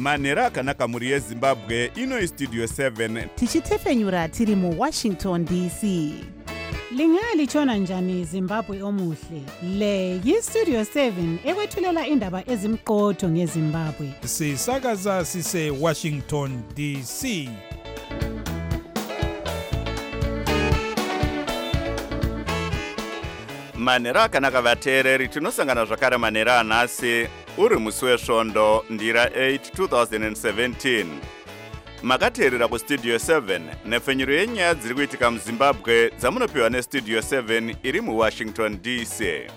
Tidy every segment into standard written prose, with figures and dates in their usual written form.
manhero akanaka mhuri yezimbabwe. Ino istudio 7 tichitefenyura tiri muWashington DC. Lingalitshona njani Zimbabwe omuhle? Le yiStudio 7 ekwethulela indaba ezimqotho ngeZimbabwe. Sisakaza sise Washington DC. manhero akanaka vateereri, tinosangana zvakare manhero anhasi uri musi wesvondo ndira 8 2017. Makateerera kustudio 7 nefenyuro yenyaya dziri kuitika muzimbabwe dzamunopiwa nestudio 7 iri muWashington DC.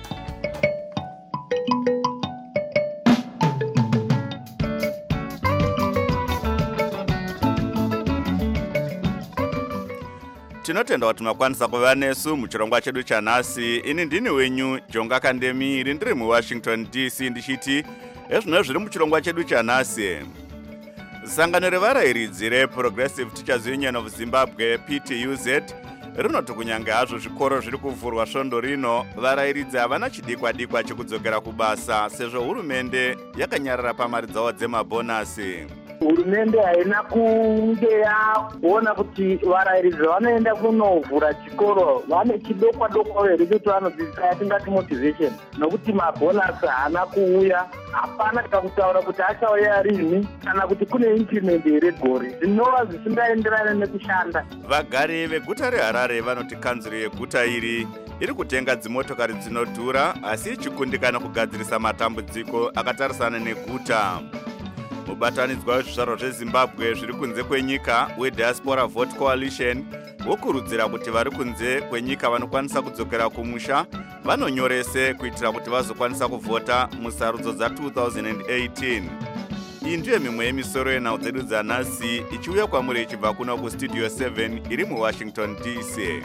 Tinotenda kuti makwanisa kuva nesu muchirongwa chedu chanhasi. Ini ndini wenyu Jonga Kandemiri, ndiri muWashington DC ndichiti ezvino zviri muchirongwa chedu chanhasi. Sangano revarayiridzi reProgressive Teachers Union of Zimbabwe PTUZ rinoti kunyange hazvo zvikoro zviri kuvhurwa svondo rino, varayiridzi havana chidikwa-dikwa chekudzokera kubasa sezvo hurumende yakanyarara pamari dzavo dzemabhonasi. Hurumende haina kunge yaona kuti varayiridzi vanoenda kunovhura chikoro vane chidokwa-dokwa here kuti vanodzidzisa yatingati motivation, nokuti mabhonasi haana kuuya. Hapana kakutaura kuti achauya rini kana kuti kune increment here gore, zvinova zvisingaenderane nekushanda. Vagari veguta reHarare vanoti kanzuro yeguta iri kutenga dzimotokari dzinodhura asi ichikundikana kugadzirisa matambudziko akatarisana neguta. Mubatanidzwa wezvizvarwa zveZimbabwe zviri kunze kwenyika weDiaspora Vote Coalition wokurudzira kuti vari kunze kwenyika vanokwanisa kudzokera kumusha vanonyorese kuitira kuti vazokwanisa kuvhota musarudzo dza2018. Iyi ndiyo mimwe yemisoro yenhau dzedu dzanhasi ichiuya kwamuri ichibva kuno kustudio 7 iri muWashington DC.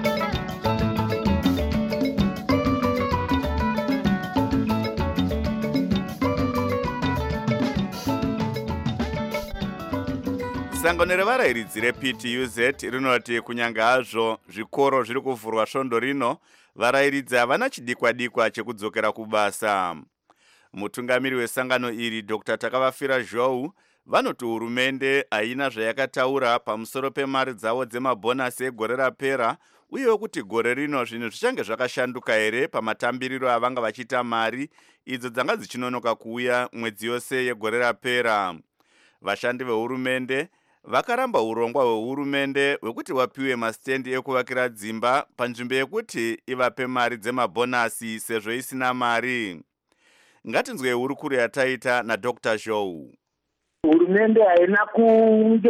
Sangano revarayiridzi rePTUZ rinoti kunyange hazvo zvikoro zviri kuvhurwa svondo rino, varayiridzi havana chidikwa-dikwa chekudzokera kubasa. Mutungamiri wesangano iri Dr. Takavafira Zhou vanoti hurumende haina zvayakataura pamusoro pemari dzavo dzemabhonasi egore rapera, uyewo kuti gore rino zvinhu zvichange zvakashanduka here pamatambiriro avanga vachiita mari idzo dzanga dzichinonoka kuuya mwedzi yose yegore rapera. Vashandi vehurumende vakaramba urongwa hwehurumende hwekuti vapiwe masitendi ekuvakira dzimba panzvimbo yekuti ivape mari dzemabhonasi sezvo isina mari. Ngatinzwe hurukuru yataita naDr. Zhou. Hurumende haina kunge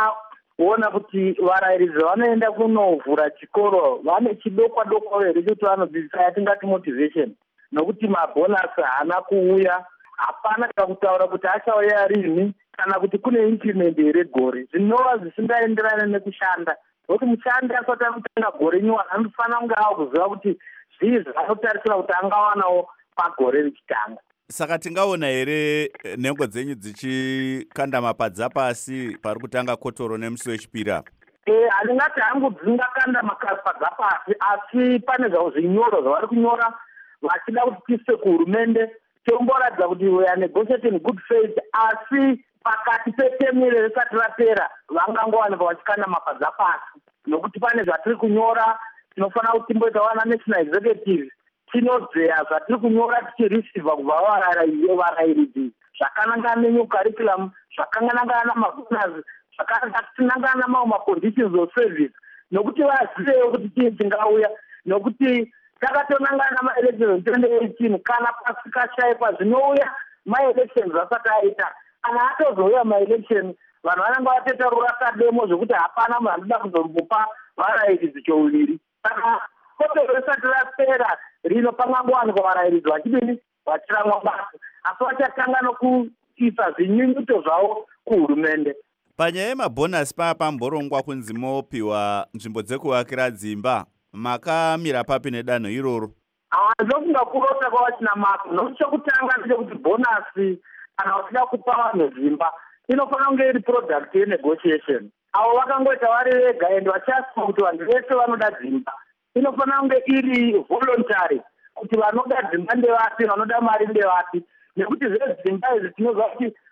yaona kuti varayiridzi vanoenda kunovhura chikoro vane chidokwa-dokwa here kuti vanodzidzisa yatingati motivation, nokuti mabhonasi haana kuuya. Hapana kakutaura kuti achauya rini kana kuti kune increment here gore, zvinova zvisingaenderane nekushanda. Nokuti mushandi asati akutanga gore nyuwana anofanira kunge akuziva kuti zvii zvanotarisira kuti angawanawo pagore richitanga. Saka tingaona here nhengo dzenyu dzichikanda mapadza pasi pari kutanga kotoro nemusi wechipira? Handingati hangu dzingakanda mapadza pasi, asi pane zvavo zvinyoro zvavari kunyora vachida kuti tiise kuhurumende tomboratidza kuti we are negotiating good faith, asi pakati petemire risati rapera vangangowanika vachikanda mapadza pasi, nokuti pane zvatiri kunyora. Tinofanira kuti timboita wana national executive tinodzeya zvatiri kunyora tichirisivha kubva varayiridzi, zvakanangana nenew curriculum, zvakanangana namabonus, zvakanangana namamwe maconditions of service, nokuti vazivewo kuti chii chingauya, nokuti takatonangana ma-elections 2018 kana pasikashayikwa zvinouya ma-elections asati aita. Kana atozouya ma-election vanhu vanenge vatoita rurakademo zvokuti hapana munhu anoda kuzombopa varayiridzi chouviri. Saka kotoro risati rapera rino pangangowanikwa varayiridzi vachidini vachiramwa basa, asi vachatanga nokuisa zvinyunyuto zvavo kuhurumende. Panyaya yemabhonasi pamborongwa kunzi mopiwa nzvimbo dzekuvakira dzimba, makamira papi nedanho iroro? Ndofunga kurota kwavachina mako, nokuti chokutanga ndechekuti bhonasi kana uchida kupa vanhu dzimba inofanira kunge iri product yenegotiation. Avo vakangoita vari vega ende vachasima kuti vanhu vese vanoda dzimba. Inofanira kunge iri voluntary kuti vanoda dzimba ndevapi, vanoda mari ndevapi, nekuti zvezimba idzi tinoziva kuti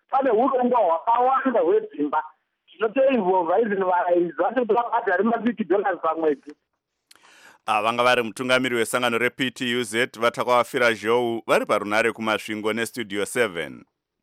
pane urongwa hwakawanda hwedzimba zvinotoinvolva izini varairidzi vacho kuti vabhadhare $50 pamwedzi. Vanga vari mutungamiri wesangano rePTUZ vatakawafira zhou vari parunare kumasvingo nestudio 7.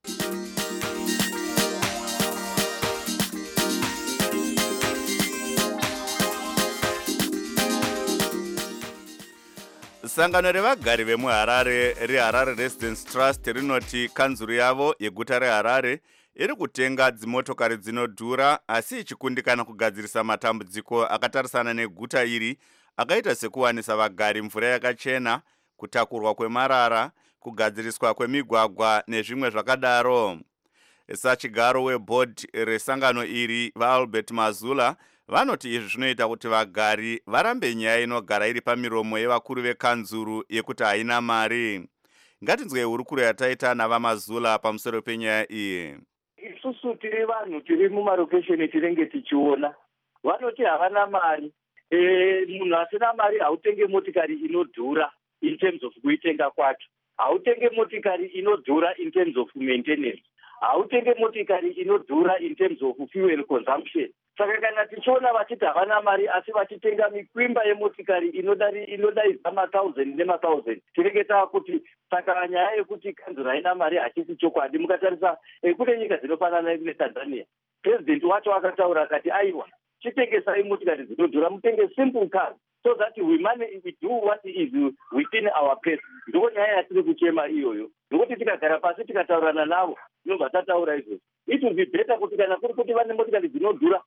Sangano revagari vemuHarare reHarare Residence Trust rinoti kanzuru yavo yeguta reHarare iri kutenga dzimotokari dzinodhura asi ichikundikana kugadzirisa matambudziko akatarisana neguta iri akaita sekuwanisa vagari mvura yakachena, kutakurwa kwemarara, kugadziriswa kwemigwagwa nezvimwe zvakadaro. Sachigaro webhodhi resangano iri vaAlbert Mazula vanoti izvi zvinoita kuti vagari varambe nyaya inogara iri pamiromo yevakuru vekanzuru yekuti haina mari. Ngatinzwe hurukuro yataita navaMazula pamusoro penyaya iyi. Isusu tiri vanhu tiri mumarokesheni tinenge tichiona vanoti havana mari. Munhu asina mari hautenge motikari inodhura in terms of kuitenga kwacho, hautenge motikari inodhura in terms of maintenance, hautenge motikari inodhura in terms of fuel consumption. Saka kana tichiona vachiti havana mari asi vachitenga mikwimba yemotikari inodaidza ma1000 nema1000 tinenge tava kuti saka nyaya yekuti kanzuru haina mari hachisi chokwadi. Mukatarisa kune nyika dzinofanana neTanzania, president wacho akataura akati aiwa chitengesai motikari dzinodhura, mutenge simple cars so that we do what is within our pace. Ndiko nyaya yatiri kuchema iyoyo, nokuti tikagara pasi tikataurana navo tinobva tataura izvozvo. It will be better kuti kana kuri kuti vane motikari dzinodhura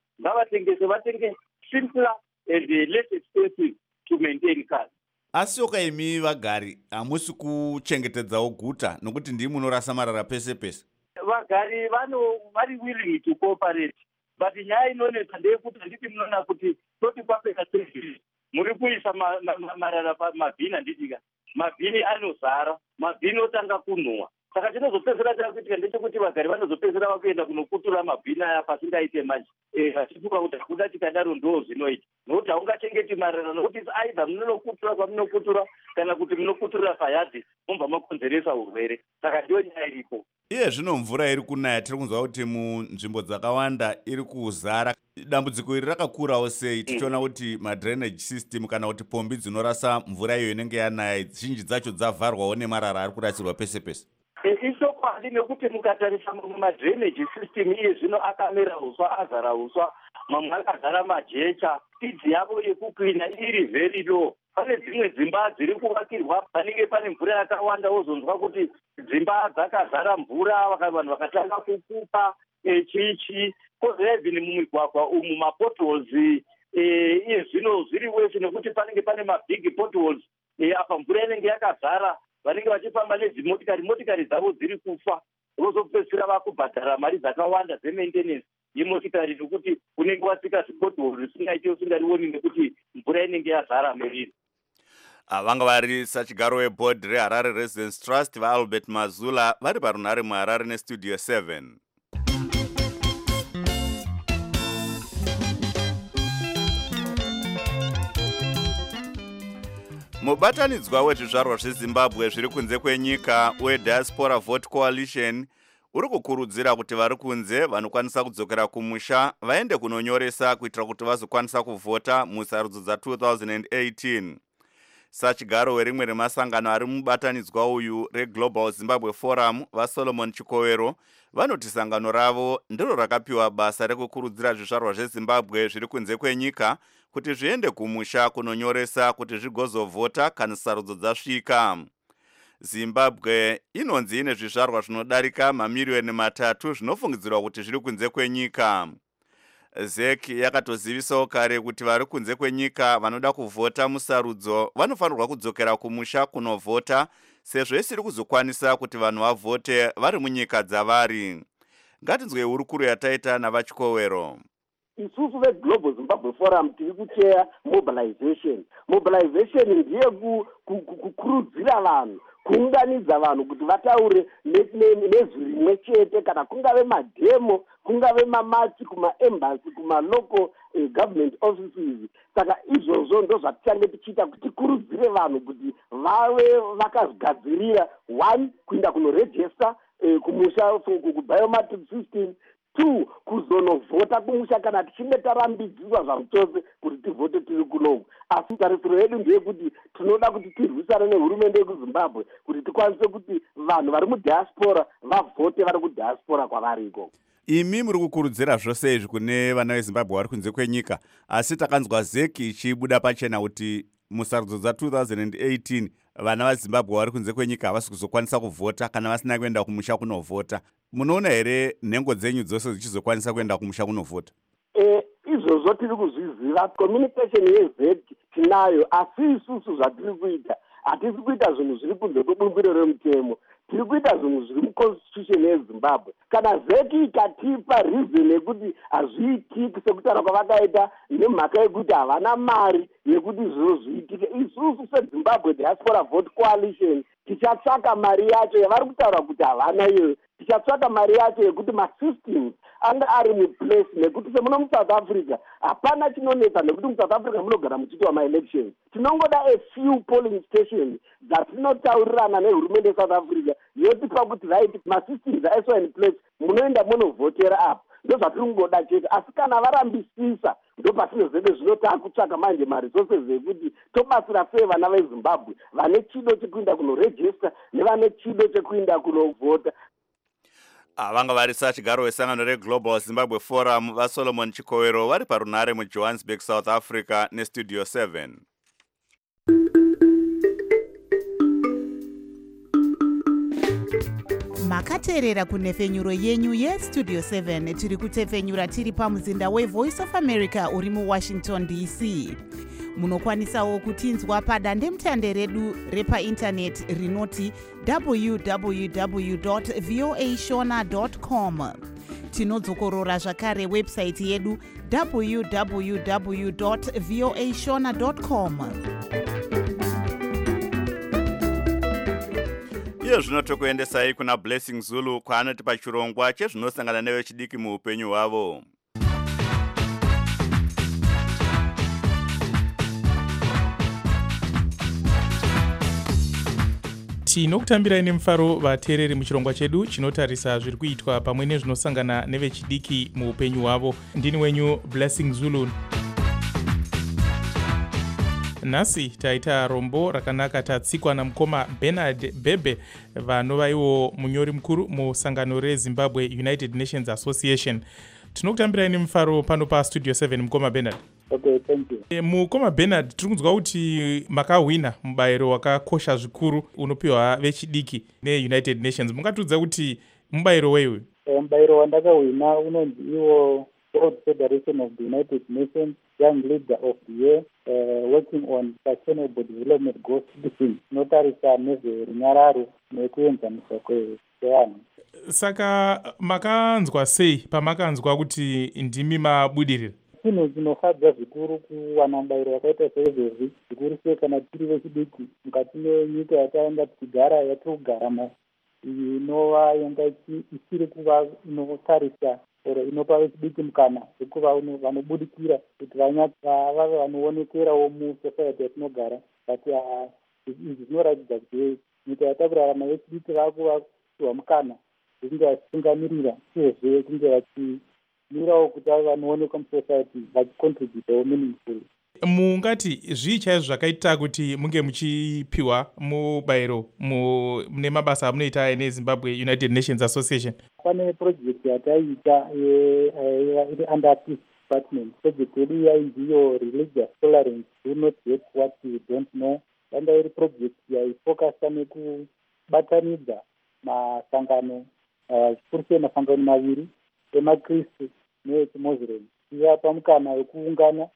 vatenge simpler and less expensive to maintain cars. Asi imi vagari hamusi kuchengetedzawo guta nokuti ndimi munorasa marara pese pese. Vagari vari willing to cooperate, but nyaya inonetsa ndeyekuti handiti munoona kuti toti kwapeka 3 muri kuisa marara pamabhini. Handitika mabhini anozara, mabhini otanga kunhuhwa. Saka tinozopedzera takuitika ndechekuti vagari vanozopedzera vakuenda kunokutura mabhini aya pasingaite manje. Vachifunga kuti hakuda tikadaro ndo zvinoita, nokuti haungachengeti marara, nokuti aidha munokutura kwamunokutura kana kuti munokuturira payadhi mobva makonzeresa urwere. Saka ndiyo nyaya iripo. Iye zvino mvura iri kunaya tiri kunzwa kuti munzvimbo dzakawanda iri kuzara. Dambudziko iri rakakurawo sei tichiona kuti madrainage system kana kuti pombi dzinorasa mvura iyo inenge yanaya zhinji dzacho dzavharwawo nemarara ari kurasirwa pese pese? Ichokwadi nekuti mukatarisa madrainage system iye zvino akamera uswa, azara uswa, mamwe akazara majecha, spidi yavo yekuklina iri very low. Pane dzimwe dzimba dziri kuvakirwa panenge pane mvura yakawanda wozonzwa kuti dzimba dzakazara mvura, vanhu vakatanga kukupa chichi kozova even mumigwagwa umu mapotholes iye zvino zviri wese nekuti panenge pane mabig potholes apa mvura inenge yakazara, vanenge vachifamba motikari dzavo dziri kufa, vozopedzisira vakubhadhara mari dzakawanda dzemaintenance yemotikari nokuti unenge wasika zipotholes usingaiti usingarioni nekuti mvura inenge yazara meriri. Vanga vari sachigaro webhodhi reHarare Residence Trust vaAlbert Mazula vari parunare muHarare nestudio 7. Mubatanidzwa wezvizvarwa zveZimbabwe zviri kunze kwenyika weDiaspora Vote Coalition uri kukurudzira kuti vari kunze vanokwanisa kudzokera kumusha vaende kunonyoresa kuitira kuti vazokwanisa kuvhota musarudzo dza2018. Sachigaro werimwe remasangano ari mubatanidzwa uyu reGlobal Zimbabwe Forum vaSolomon Chikowero vanoti sangano ravo ndiro rakapiwa basa rekukurudzira zvizvarwa zveZimbabwe zviri kunze kwenyika kuti zviende kumusha kunonyoresa kuti zvigozovhota kana sarudzo dzasvika. Zimbabwe inonzi ine zvizvarwa zvinodarika mamiliyoni 3 zvinofungidzirwa kuti zviri kunze kwenyika. ZEC yakatozivisawo kare kuti vari kunze kwenyika vanoda kuvhota musarudzo vanofanirwa kudzokera kumusha kunovhota sezvo isiri kuzokwanisa kuti vanhu vavhote vari munyika dzavari. Ngatinzwe hurukuro yataita navaChikowero. Isusu veGlobal Zimbabwe Forum tiri kucheya mobilization. Mobilization ndiye kukurudzira vanhu, kuunganidza vanhu kuti vataure nezwi rimwe chete, kana kungave madhemo, kungave mamachi kumaembassy, kumalocal government offices. Saka izvozvo ndo zvatichange tichiita kuti tikurudzire vanhu kuti vave vakazgadzirira, 1 kuenda kunorejista kumusha kubiometric system. 2 kuzonovhota kumusha kana tichinge tarambidziswa zvachose kuti tivhote tiri kunoku. Asi tarisiro yedu ndeyekuti tinoda kuti tirwisane nehurumende yekuzimbabwe kuti tikwanise kuti vanhu vari mudiaspora vavhote vari kudiaspora kwavariko. Imi muri kukurudzira zvose izvi kune vana veZimbabwe vari kunze kwenyika, asi takanzwa ZEC ichibuda pachena kuti musarudzo dza2018 vana vaZimbabwe vari kunze kwenyika havasi kuzokwanisa kuvhota kana vasina kuenda kumusha kunovhota. Munoona here nhengo dzenyu dzose dzichizokwanisa kuenda kumusha kunovhota? Izvozvo tiri kuzviziva, communication yeZEC tinayo, asi isusu zvatiri kuita hatisi kuita zvinhu zviri kunze kwebumbiro remutemo, tiri kuita zvinhu zviri muconstitution yeZimbabwe. Kana ZEC ikatipa reason yekuti hazviitiki sekutaura kwavakaita nemhaka yekuti havana mari yekuti zviro zviitike, isusu seZimbabwe Diaspora Vote Coalition tichatsvaka mari yacho yavari kutaura kuti havana iyoyo. Tichatsvaka mari yacho yekuti masystems anga ari muplace, nekuti semuno muSouth Africa hapana chinonetsa, nekuti muSouth Africa munogara muchiitwa maelections. Tinongoda a few polling stations dzatinotaurirana nehurumende yeSouth Africa yotipa kuti right masystems aiswa in place, munoenda munovhotera apo. Ndo zvatiri kungoda chete, asi kana varambisisa ndo patinozenge zvino taakutsvaka manje maresources ekuti tobatsira sei vana veZimbabwe vane chido chekuinda kunorejista nevane chido chekuinda kunovhota. Vanga vari sachigaro wesangano reGlobal Zimbabwe Forum vaSolomon Chikowero vari parunhare muJohannesburg, South Africa neStudio 7. makateerera kunhefenyuro yenyu yestudio 7 tiri kutefenyura tiri pamuzinda weVoice of America uri muWashington DC. Munokwanisawo kutinzwa padandemutande redu repaindaneti rinoti www.voashona.com. Tinodzokorora zvakare website yedu www.voashona.com. Iyo zvino tokuendesai kuna Blessing Zulu kwaanoti pachirongwa chezvinosangana nevechidiki muupenyu hwavo. Tinokutambirai nemufaro vateereri muchirongwa chedu chinotarisa zviri kuitwa pamwe nezvinosangana nevechidiki muupenyu hwavo. Ndini wenyu Blessing Zulu. Nhasi taita rombo rakanaka tatsikwa namukoma Bernard Bebe vanovaiwo munyori mukuru musangano reZimbabwe United Nations Association. Tinokutambirai nemufaro pano paStudio 7 mukoma Bernard. Okay, thank you. Mukoma Bernard, tiri kunzwa kuti makahwina mubayiro wakakosha zvikuru unopiwa vechidiki neUnited Nations. Mungatudza kuti mubayiro weyu? Mubayiro wandakahwina unonzi iwo World Federation of the United Nations Young Leader of the Year, working on sustainable development goals, inotarisa nezverunyararo nekuenzanisa kwevanhu. Saka makanzwa sei pamakanzwa kuti ndimi mabudirira? Chinhu chinofadza zvikuru kuwana mubayiro wakaita seizvozvi, zvikuru sei kana tiri vechidiki mukati menyika yataenda tichigara yatiri kugara inova yanga isiri kuva inotarisa oro inopa vechidiki mukana wekuva vanobudikira kuti vave vanoonekerawo musociety yatinogara. But izvi zvinoratidza kuti nyika yatakurarama vechidiki vakuvapiwa mukana wekunge vachitungamirira uyezve kunge vachimirawo kuti vave vanoonekwa musociety vachicontributawo meaningfully. Mungati zvii chaizvo zvakaita kuti munge muchipiwa mubayiro mune mabasa amunoita neZimbabwe United Nations Association? Pane project yataita iri under peace department. Project yedu yainziyo religious tolerance, do not hate what you don't know. Yanga iri project yaifokasa nekubatanidza masangano zvikuru sei masangano maviri emakristu neechimuslim, ivapa mukana wekuungana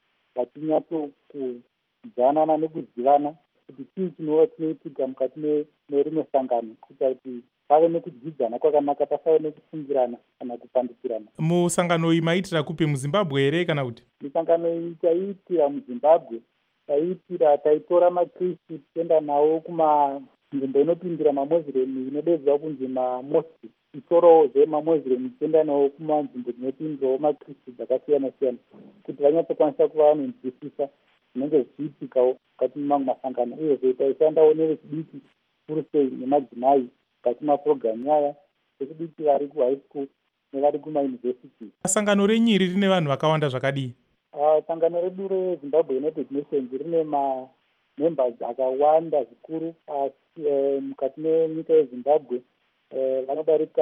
vachinyatsokudzanana nekuzivana kuti chii chinova chinoitika mukati merimwe sangano, kuita kuti pave nekudzidzana kwakanaka, pasave nekufungirana kana kupandikirana. Musangano iyi maitira kupi, muZimbabwe here kana kuti? Misangano iyi taiitira muZimbabwe, taitora makristu tichienda nawo kumanzvimbo inopindira mamuslim inodedzwa kunzi mamosque, tichitorawo zvemamuslim tichienda nawo kumanzvimbo dzinopindirawo makristu dzakasiyana siyana kuti vanyatsokwanisa kuva vanonzwisisa zvinenge zvichiitikawo mukati memamwe masangano. Uyezve taishandawo nevechidiki kuru sei nemadzimai mukati mapurogiramu aya vechidiki vari kuhigh school nevari kumayunivhesiti. sangano renyiri rine vanhu vakawanda zvakadii? Sangano redu reZimbabwe United Nations rine mamembers akawanda zvikuru mukati menyika yeZimbabwe vanodarika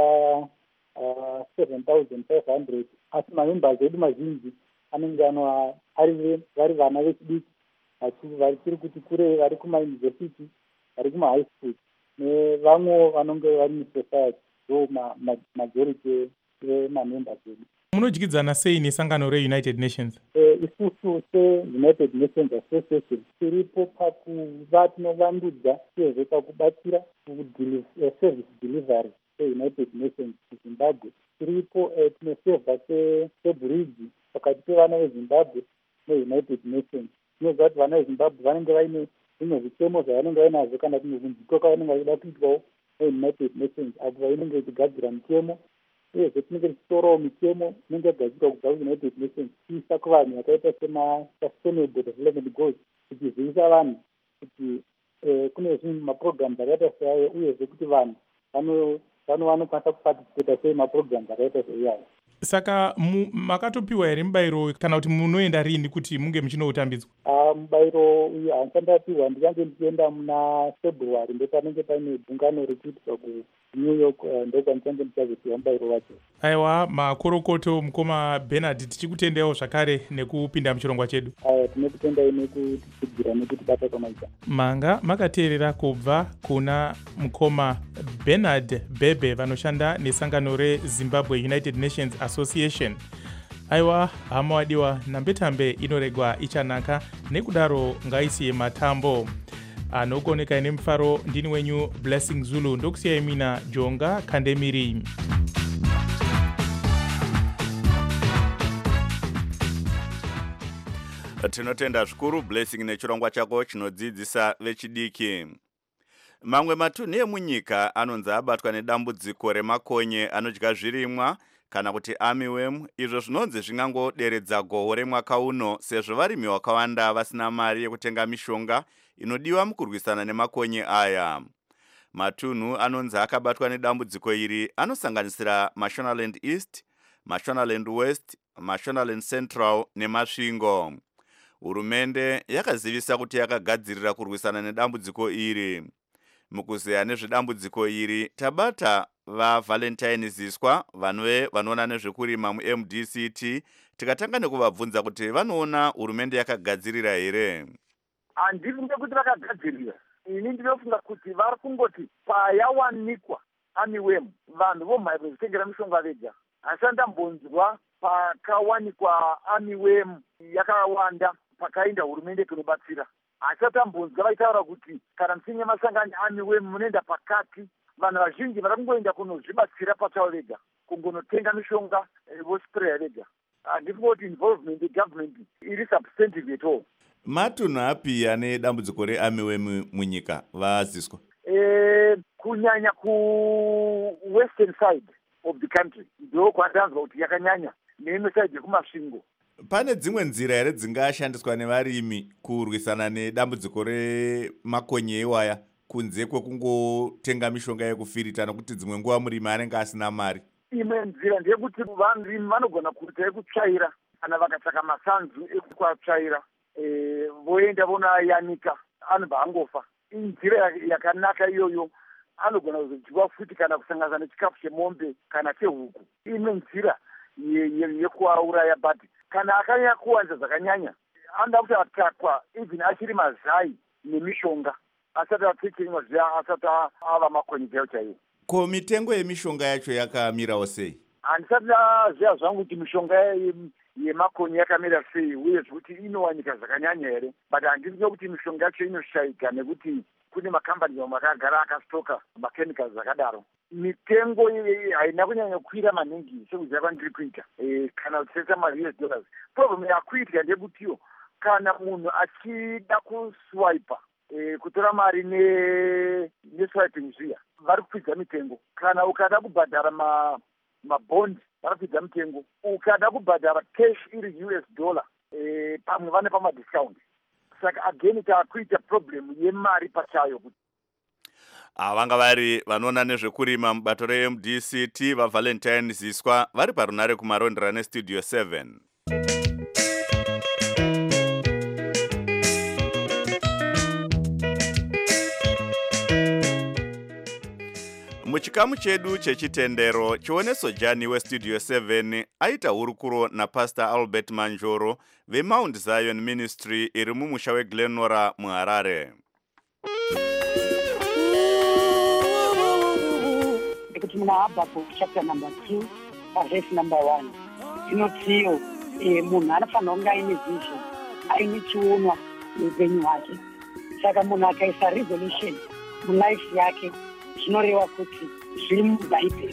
7,500, asi mamembers edu mazhinji anenge vari vana vechidiki vachiri kuti kure, vari kumayunivhesiti, vari kumahigh school nevamwe vanonge vari musociety. So majority emamembers edu. Munodyidzana sei nesangano reUnited Nations? Isusu seUnited Nations Association tiripo pakuva tinovandudza uyezve pakubatsira service delivery seUnited Nations kuZimbabwe. Tiripo tinosevha sebridge pakati pevana veZimbabwe neUnited Nations. Tinoziva kuti vana veZimbabwe vanenge vaine zvimwe zvitemo zvavanenge vainazvo kana kumwe kunzviko kwavanenge vachida kuitwawo neUnited Nations, apo vainenge ichigadzira mitemo uyezve tinenge tichitorawo mitemo inenge yagadzirwa kubva kuUnited Nations tiisa kuvanhu yakaita sema-sustainable development goals, tichizivisa vanhu kuti kune zvimwe maprograms akaita seayo uyezve kuti vanhu vanokwanisa kuparticipata sei maprograms akaita seiyayo. Saka makatopiwa here mubayiro kana kuti munoenda rini kuti munge muchinoutambidzwa? Mubayiro uyu handisandapiwa, ndichange ndichienda muna February ndopanenge paine gungano rekuitirwa kuNew York, ndokwanichange ndichazopiwa mubayiro wacho. Aiwa, makorokoto mukoma Bernard, tichikutendawo zvakare nekupinda muchirongwa chedu. Tinokutendai nekutitsigira nekutibata kwamaita. Manga makateerera kubva kuna mukoma Bernard Bebe vanoshanda nesangano reZimbabwe United Nations Association. Aiwa, hama wadiwa, nambetambe inoregwa ichanaka, nekudaro ngaisiye matambo. Anokoneka ine mufaro, ndini wenyu Blessing Zulu, ndokusiyai mina Jonga Kandemiri. Tinotenda zvikuru Blessing nechirongwa chako chinodzidzisa vechidiki. Mamwe matunhu emunyika anonzi abatwa nedambudziko remakonye anodya zvirimwa kana kuti armyworm, izvo zvinonzi zvingangoderedza gohwo remwaka uno sezvo varimi vakawanda vasina mari yekutenga mishonga inodiwa mukurwisana nemakonye aya. Matunhu anonzi akabatwa nedambudziko iri anosanganisira Mashonaland East, Mashonaland West, Mashonaland Central neMasvingo. Hurumende yakazivisa kuti yakagadzirira kurwisana nedambudziko iri. Mukuzeya nezvedambudziko iri tabata vaValentine Ziswa vanoona nezvekurima muMDCT, tikatanga nekuvabvunza kuti vanoona hurumende yakagadzirira here. Handifunge kuti vakagadzirira. Ini ndinofunga kuti vari kungoti payawanikwa armyworm vanhu vomhanya kuzvitengera mishonga vega. Asi ndambonzwa pakawanikwa armyworm yakawanda pakaenda hurumende kunobatsira. Asi tambonzwa vaitaura kuti kana musinye masangani armyworm munoenda pakati, vanhu vazhinji vari kungoenda kunozvibatsira pachavo vega, kungonotenga mishonga vospreya vega. Handifunga kuti involvement yegovernment iri substantive at all. Matunhu api ane dambudziko rearmyworm munyika vaziswa? Kunyanya ku-western side of the country ndo kwandanzwa kuti yakanyanya, neimwe side yekumasvingo. Pane dzimwe nzira here dzingashandiswa nevarimi kurwisana nedambudziko remakonye iwaya kunze kwekungotenga mishonga yekufirita, nokuti dzimwe nguva murimi anenge asina mari? Imwe nzira ndeyekuti varimi vanogona kuita yekutsvaira, kana vakatsvaka masanzu ekwatsvaira voenda vonayanika, anobva angofa. Inzira yakanaka iyoyo, anogona kuzodyiwa futi kana kusanganisa nechikafu chemombe kana chehuku. Imwe nzira yekuauraya, but kana akanyanya kuwanza zvakanyanya anoda kuti atakwa even achiri mazai nemishonga asati apfekenywa zviya, asati ava makonye chaiwo chaiwo. Ko mitengo yemishonga yacho yakamirawo sei? Handisati ndaziva zvangu kuti mishonga yemakonye yakamira sei uye kuti inowanika zvakanyanya here, but handizive kuti mishonga yacho inoshaika nekuti kune makambani mamwe akagara akastoka machemicals zvakadaro. Mitengo haina kunyanya kukwira maningi sekuziva kwandiri kuita, kana kutsesa $US. Problem yakuitika ndeyekutiyo kana munhu achida kuswipa kutora mari neswiping zviya vari kukwidza mitengo. Kana ukada kubhadhara mabondi vari kukwidza mitengo. Ukada kubhadhara cash iri $US, pamwe vane pamadiscount. Saka again takuita problem yemari pachayo. vanga vari vanoona nezvekurima mubato reMDCT vaValentine Ziswa vari parunare kumarondera nestudio 7. Muchikamu chedu chechitendero, Chioneso Jani westudio 7 aita hurukuro naPastor Albert Manjoro veMount Zion Ministry iri mumusha weGlenora muHarare. Kuti muna Habakkuk chapter number 2 verse number 1 inotiyo munhu anofanira kunge aine vision, aine chionwa muupenyu hwake. Saka munhu akaisa resolution mulife yake zvinoreva kuti zviri mubhaibheri.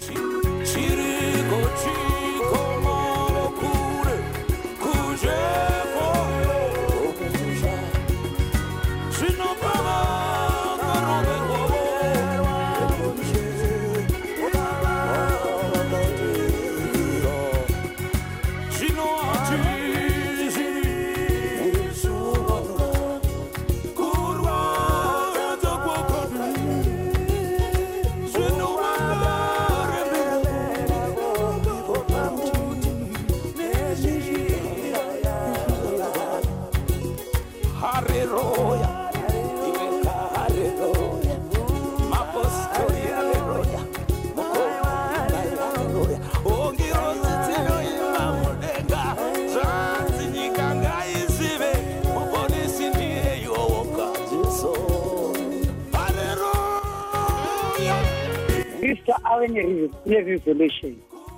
Ave neresolution.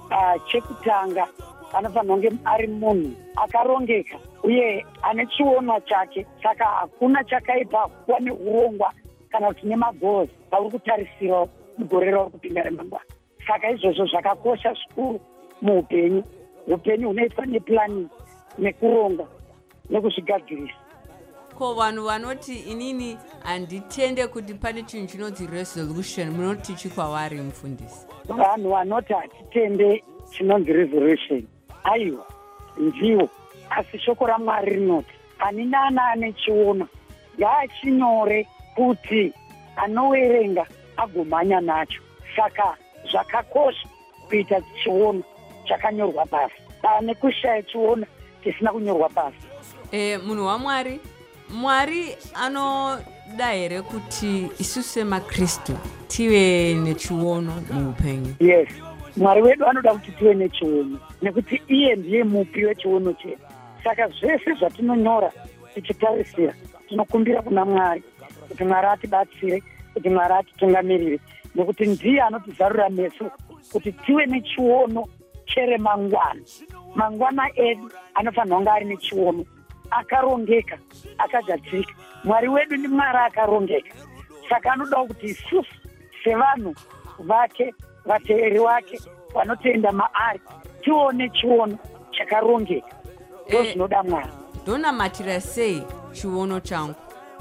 Chekutanga anofanira kunge ari munhu akarongeka uye ane chionwa chake, saka hakuna chakaipa kuva neurongwa kana kuti nemagoals pauri kutarisira mugore rauri kupinda remangwana. Saka izvozvo zvakakosha zvikuru muupenyu. Upenyu hunoitwa neplanning, nekuronga, nekuzvigadzirisa. Ko vanhu vanoti inini handitende kuti pane chinhu chinonzi resolution, munoti chikwavari mufundisi? Vanhu vanoti hatitende chinonzi resolution, aiwa ndiwo, asi shoko raMwari rinoti ani nani ane chiona ngaachinyore kuti anowerenga agomhanya nacho. Saka zvakakosha kuita chiona chakanyorwa pasi. Pane kushaya chiona chisina kunyorwa pasi. Munhu waMwari, Mwari anoda here kuti isu semaKristu tive nechiono muupenyu? Yes, Mwari wedu anoda kuti tive nechiono, nekuti iye ndiye mupi wechiono chedu. Saka zvese zvatinonyora tichitarisira tinokumbira kuna Mwari kuti Mwari atibatsire, kuti Mwari atitungamirire, nekuti ndiye anotizarura meso kuti tive nechiono cheremangwana. Mangwana edu anofanira kunge ari nechiono, akarongeka, akagadzirika. Mwari wedu ni Mwari akarongeka. Saka anoda kuti isusu sevanhu vake, vateeri wake, vanotenda maari, tione chiono chakarongeka. Ndozvinoda Mwari. Ndonamatira sei chiono changu?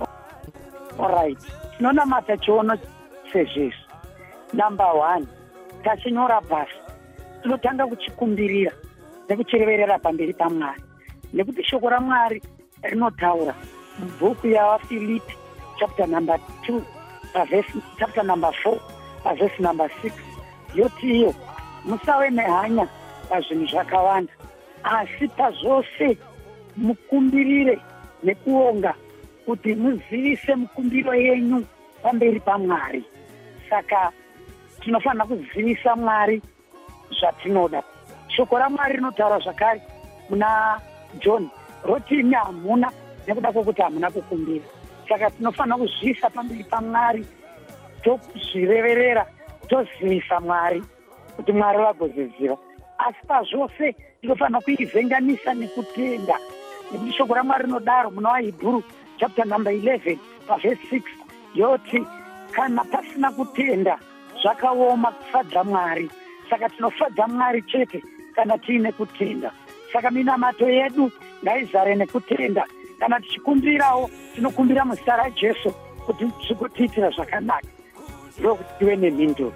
Alright. Tinonamata chiono sezvizvi. Number 1, tachinyora pasi, tinotanga kuchikumbirira nekuchireverera pamberi paMwari. Nekuti shoko raMwari rinotaura mubhuku yavaFilipi chapter number 2 chapter number 4 verse number 6 yoti iyo musave nehanya pazvinhu zvakawanda, asi pazvose mukumbirire nekuonga kuti muzivise mukumbiro yenyu pamberi paMwari. Saka tinofanira kuzivisa Mwari zvatinoda. Shoko raMwari rinotaura zvakare muna John roti imi hamuna nekuda kwokuti hamuna kukumbira. Saka tinofanira kuzviisa pamberi paMwari, tozvireverera, tozivisa Mwari kuti Mwari vagoziziva. Asi pazvose tinofanira kuivhenganisa nekutenda, nekuti shoko raMwari rinodaro muna vaHebheru chapter number 11 verse 6 yoti kana pasina kutenda zvakaoma kufadza Mwari. Saka tinofadza Mwari chete kana tiine kutenda. Saka minamato yedu ngaizare nekutenda. Kana tichikumbirawo tinokumbira muzita raJesu kuti zvikotiitira zvakanaka, ndokuti tive nemhinduro.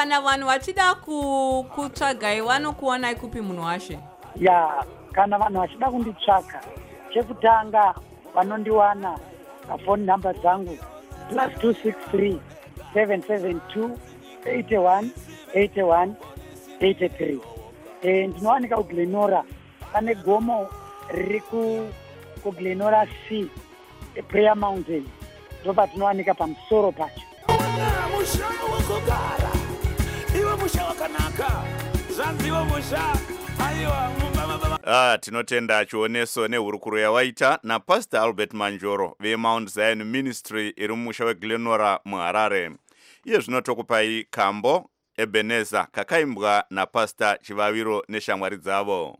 kana vanhu vachida kutsvagai vanokuonai kupi munhu washe? Ya, kana vanhu vachida kunditsvaka, chekutanga vanondiwana phone number dzangu +263 772 81 81 83. Ndinowanika kuGlenora, pane gomo riri kuGlenora C, Prayer Mountain, ndopa tinowanika pamusoro pacho. Musha wakogara, iwe musha wakanaka, zvanziwa musha. Tinotenda chioneso nehurukuro yawaita naPastor Albert Manjoro veMount Zion Ministry iri mumusha weGlenora muHarare. Iye zvino tokupai kambo Ebenezer kakaimbwa naPastor Chivaviro neshamwari dzavo.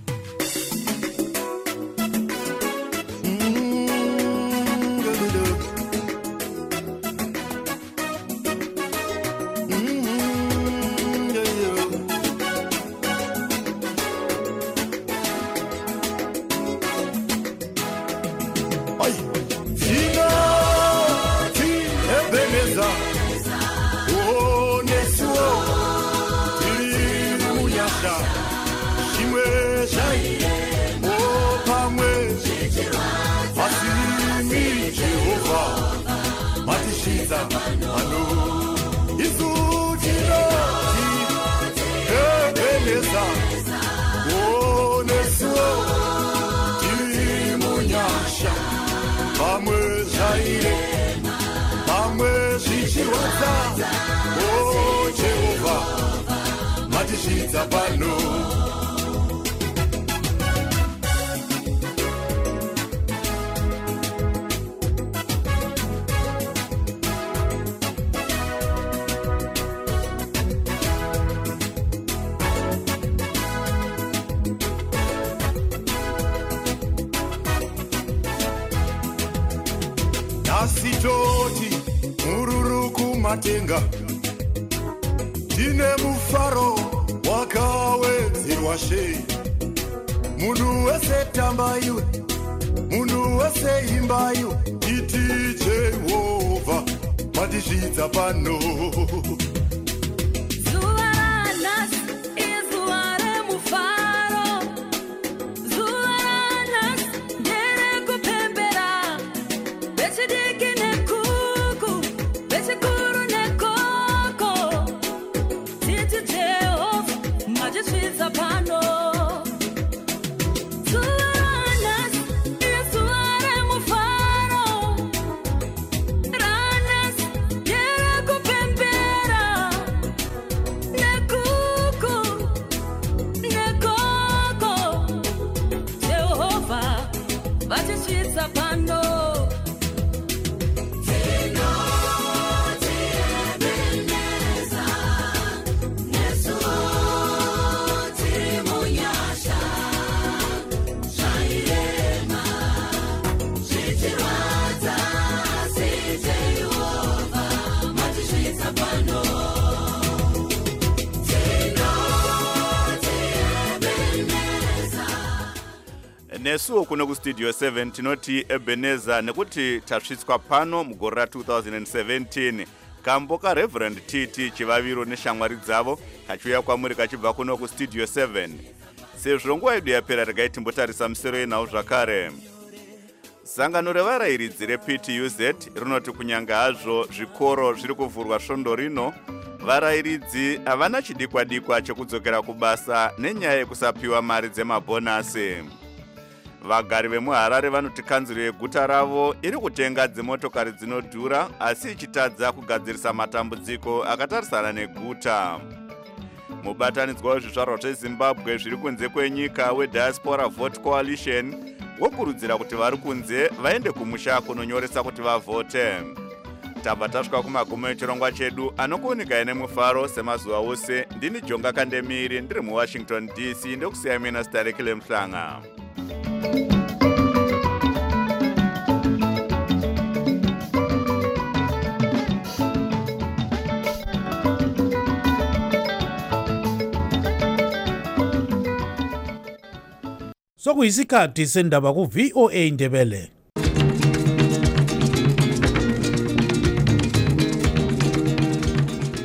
Nasitoti mururuku matenga tine mufaro wakawedzerwa shei munhu wese tambayo munhu wese imbayo iti Jehovha matizvidza pano. Nesuwo kuno kustudio 7 tinoti Ebenezer nekuti tasvitswa pano mugore ra2017 kambo kaReverend TT Chivaviro neshamwari dzavo kachiuya kwamuri kachibva kuno kustudio 7. Sezvo nguva yedu yapera regai timbotarisa musero yenhau zvakare. Sangano revarairidzi rePTUZ rinoti kunyanga hazvo zvikoro zviri kuvhurwa svondo rino, varairidzi havana chidikwa-dikwa chekudzokera kubasa nenyaya yekusapiwa mari dzemabhonasi. Vagari vemuHarare vanoti kanzuro yeguta ravo iri kutenga dzimotokari dzinodhura asi ichitadza kugadzirisa matambudziko akatarisana neguta. Mubatanidzwa wezvizvarwa zveZimbabwe zviri kunze kwenyika weDiaspora Vote Coalition wokurudzira kuti vari kunze vaende kumusha kunonyoresa kuti vavhote. Tabva tasvika kumagumo echirongwa chedu anokuunika nemufaro semazuva ose. Ndini Jonga Kandemiri ndiri muWashington DC ndokusiyai mina Starekile Mhlanga. Sokuyisikhathi sendaba ku-VOA Indebele.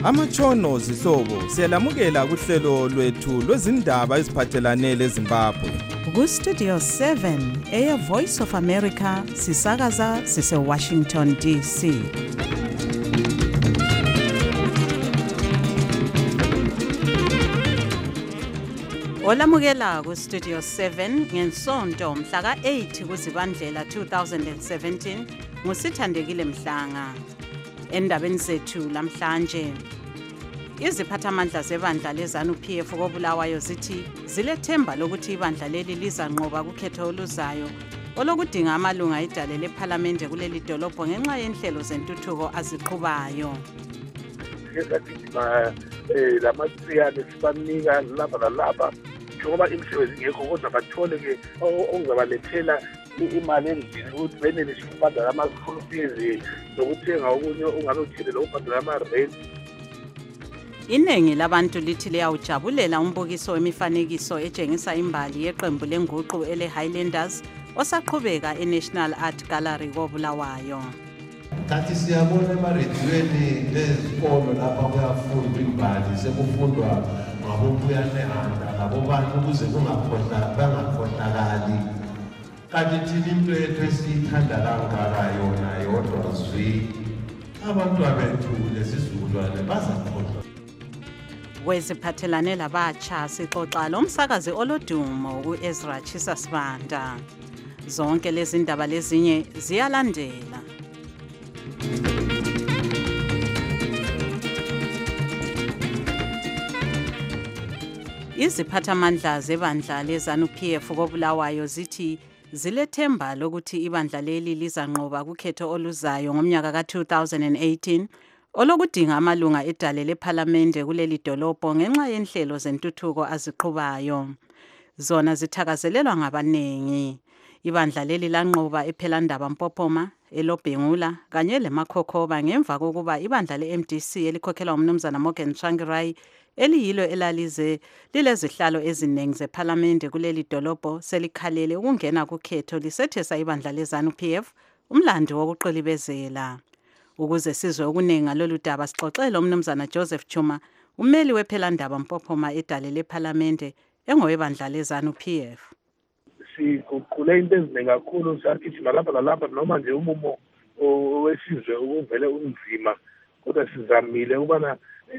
Amatshono zihlobo siyalamukela kuhlelo lwethu lwezindaba eziphathelane leZimbabwe. Ku-Studio 7 Air Voice of America sisakaza sise-Washington DC. Olamukela ku-Studio 7 ngensonto mhla ka-8 kuZibandlela 2017 nguSithandekile Mhlanga. Endabeni zethu lamhlanje, iziphathamandla zebandla leZANU-PF koBulawayo zithi zilethemba lokuthi ibandla leli lizanqoba kukhetho oluzayo olokudinga amalunga edale lephalamende kuleli dolobho ngenxa yenhlelo zentuthuko aziqhubayo. Lamatsiyane sibanika laba lalaba njengoba imisebenzi ngekho kodwa bathole-ke okuzabalethela imali endlini ukuthi benelise ukubhadala ama-school fees nokuthenga okunye ungabe uthile ukubhadala ama-rent. Iningi labantu lithi liyawujabulela umbukiso wemifanekiso etshengisa imbali yeqembu lenguqu ele-Highlanders osaqhubeka e-National Art Gallery koBulawayo. Kanti siyabona emarediyweni ezikolo lapha kuyafundwa imbali sekufundwa ngabobuyane-handa ngabobantu ukuze bangakhohlakali. Kanti thina into yethu esiyithanda kangaka yona yodwa zwi abantwana bethu lesizukulwane bazakhohlwa. Kweziphathelane labatsha sixoxa lomsakazi olodumo u-Ezra Chisasibanda. Zonke lezi ndaba lezinye ziyalandela. Iziphathamandla zebandla leZANU-PF koBulawayo zithi zilethemba lokuthi ibandla leli lizanqoba kukhetho oluzayo ngomnyaka ka-2018 olokudinga amalunga edale lephalamende kuleli dolobho ngenxa yenhlelo zentuthuko aziqhubayo. Zona zithakazelelwa ngabaningi. Ibandla leli lanqoba ePhelandaba Mpophoma, eLobhengula kanye leMakhokhoba ngemva kokuba ibandla le-MDC elikhokhelwa umnumzana Morgan Tsvangirai eliyilo elalize lilezihlalo eziningi zephalamende kuleli dolobho selikhalele ukungena kukhetho lisethesa ibandla leZANU-PF umlando wokuqilibezela. Ukuze sizwe okuningi ngalolu daba sixoxele umnumzana Joseph Chuma, ummeli wePhelandaba Mpophoma edale lephalamende engowebandla leZANU-PF. Siguqule into eziningi kakhulu sagijima lapha lalapha noma nje umumo wesizwe ukuvele unzima kodwa sizamile ukubana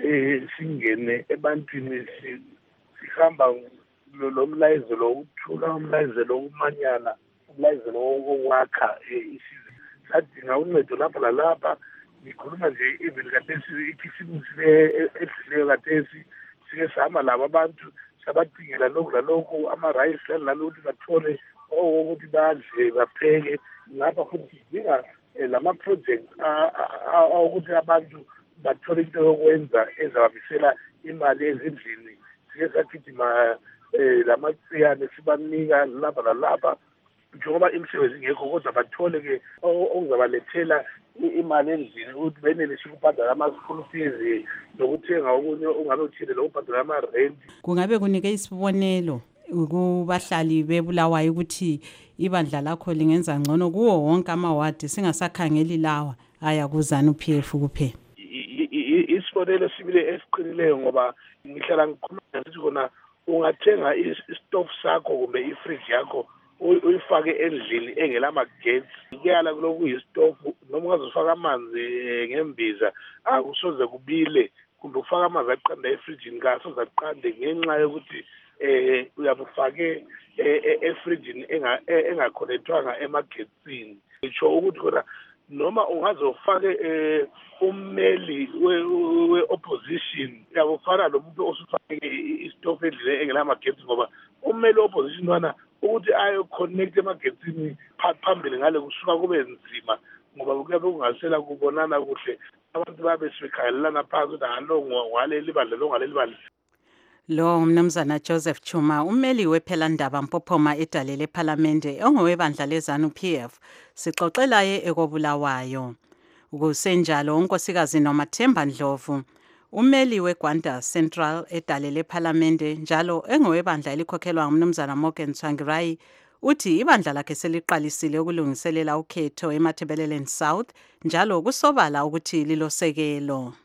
singene ebantwini sihamba lo mlayezelo wokuthula, umlayezelo wokumanyana, umlayezelo wokwakha isizwe. Sadinga uncedo lapha lalapha. Ngikhuluma nje even kathesi ikhisimsile edlileyo kathesi sike sihamba labo abantu sabadingela lokhu lalokhu ama-rice lalokuthi bathole ukuthi badle bapheke. Ngapha futhi sidinga lama-project ukuthi abantu bathole into yokwenza ezabamisela imali ezindlini. Sike sagijima lamatsiyane sibanika laba lalaba njengoba imisebenzi ngekho kodwa bathole-ke okuzabalethela imali endlini ukuthi benelise ukubhadala ama-school fees nokuthenga okunye ungabe uthile lokubhadala ama-rent. Kungabe kunike isibonelo kubahlali beBulawayo ukuthi ibandla lakho lingenza ngcono kuwo wonke amawadi singasakhangeli lawa aya kuZANU-PF kuphela? Isibonelo sibile esiqinileyo ngoba ngihlala ngikhuluma ngithi khona ungathenga istove sakho kumbe ifridge yakho uyifake endlini engelamagetsi kuyala kuloku yisitofu noma ungazofaka amanzi ngembiza akusoze kubile kumbe ufaka amanzi aqanda efrijini kasoze aqande ngenxa yokuthi uyabufake efrijini engakhonethwanga emagetsini. Ngisho ukuthi khona noma ungazofake ummeli we-opposition uyabufana lomuntu osufake isitofu endlini engelamagetsi ngoba ummeli we-opposition wana ukuthi ayo-connect emagetsini phambili ngale kusuka kube nzima ngoba kuyabe kungasela kubonana kuhle abantu babe sebekhangelelana phansi ukuthi halo ngaleli bandla lo ngaleli bandla. Lo umnumzana Joseph Chuma, ummeli wePhelandaba Mpophoma edale lephalamende ongowebandla leZANU-PF, sixoxelaye ekoBulawayo. Kusenjalo unkosikazi Nomathemba Ndlovu, ummeli weGwanda Central edale lephalamende njalo engowebandla elikhokhelwa ngumnumzana Morgan Tsvangirai, uthi ibandla lakhe seliqalisile ukulungiselela ukhetho eMatabeleland South njalo kusobala ukuthi lilosekelo.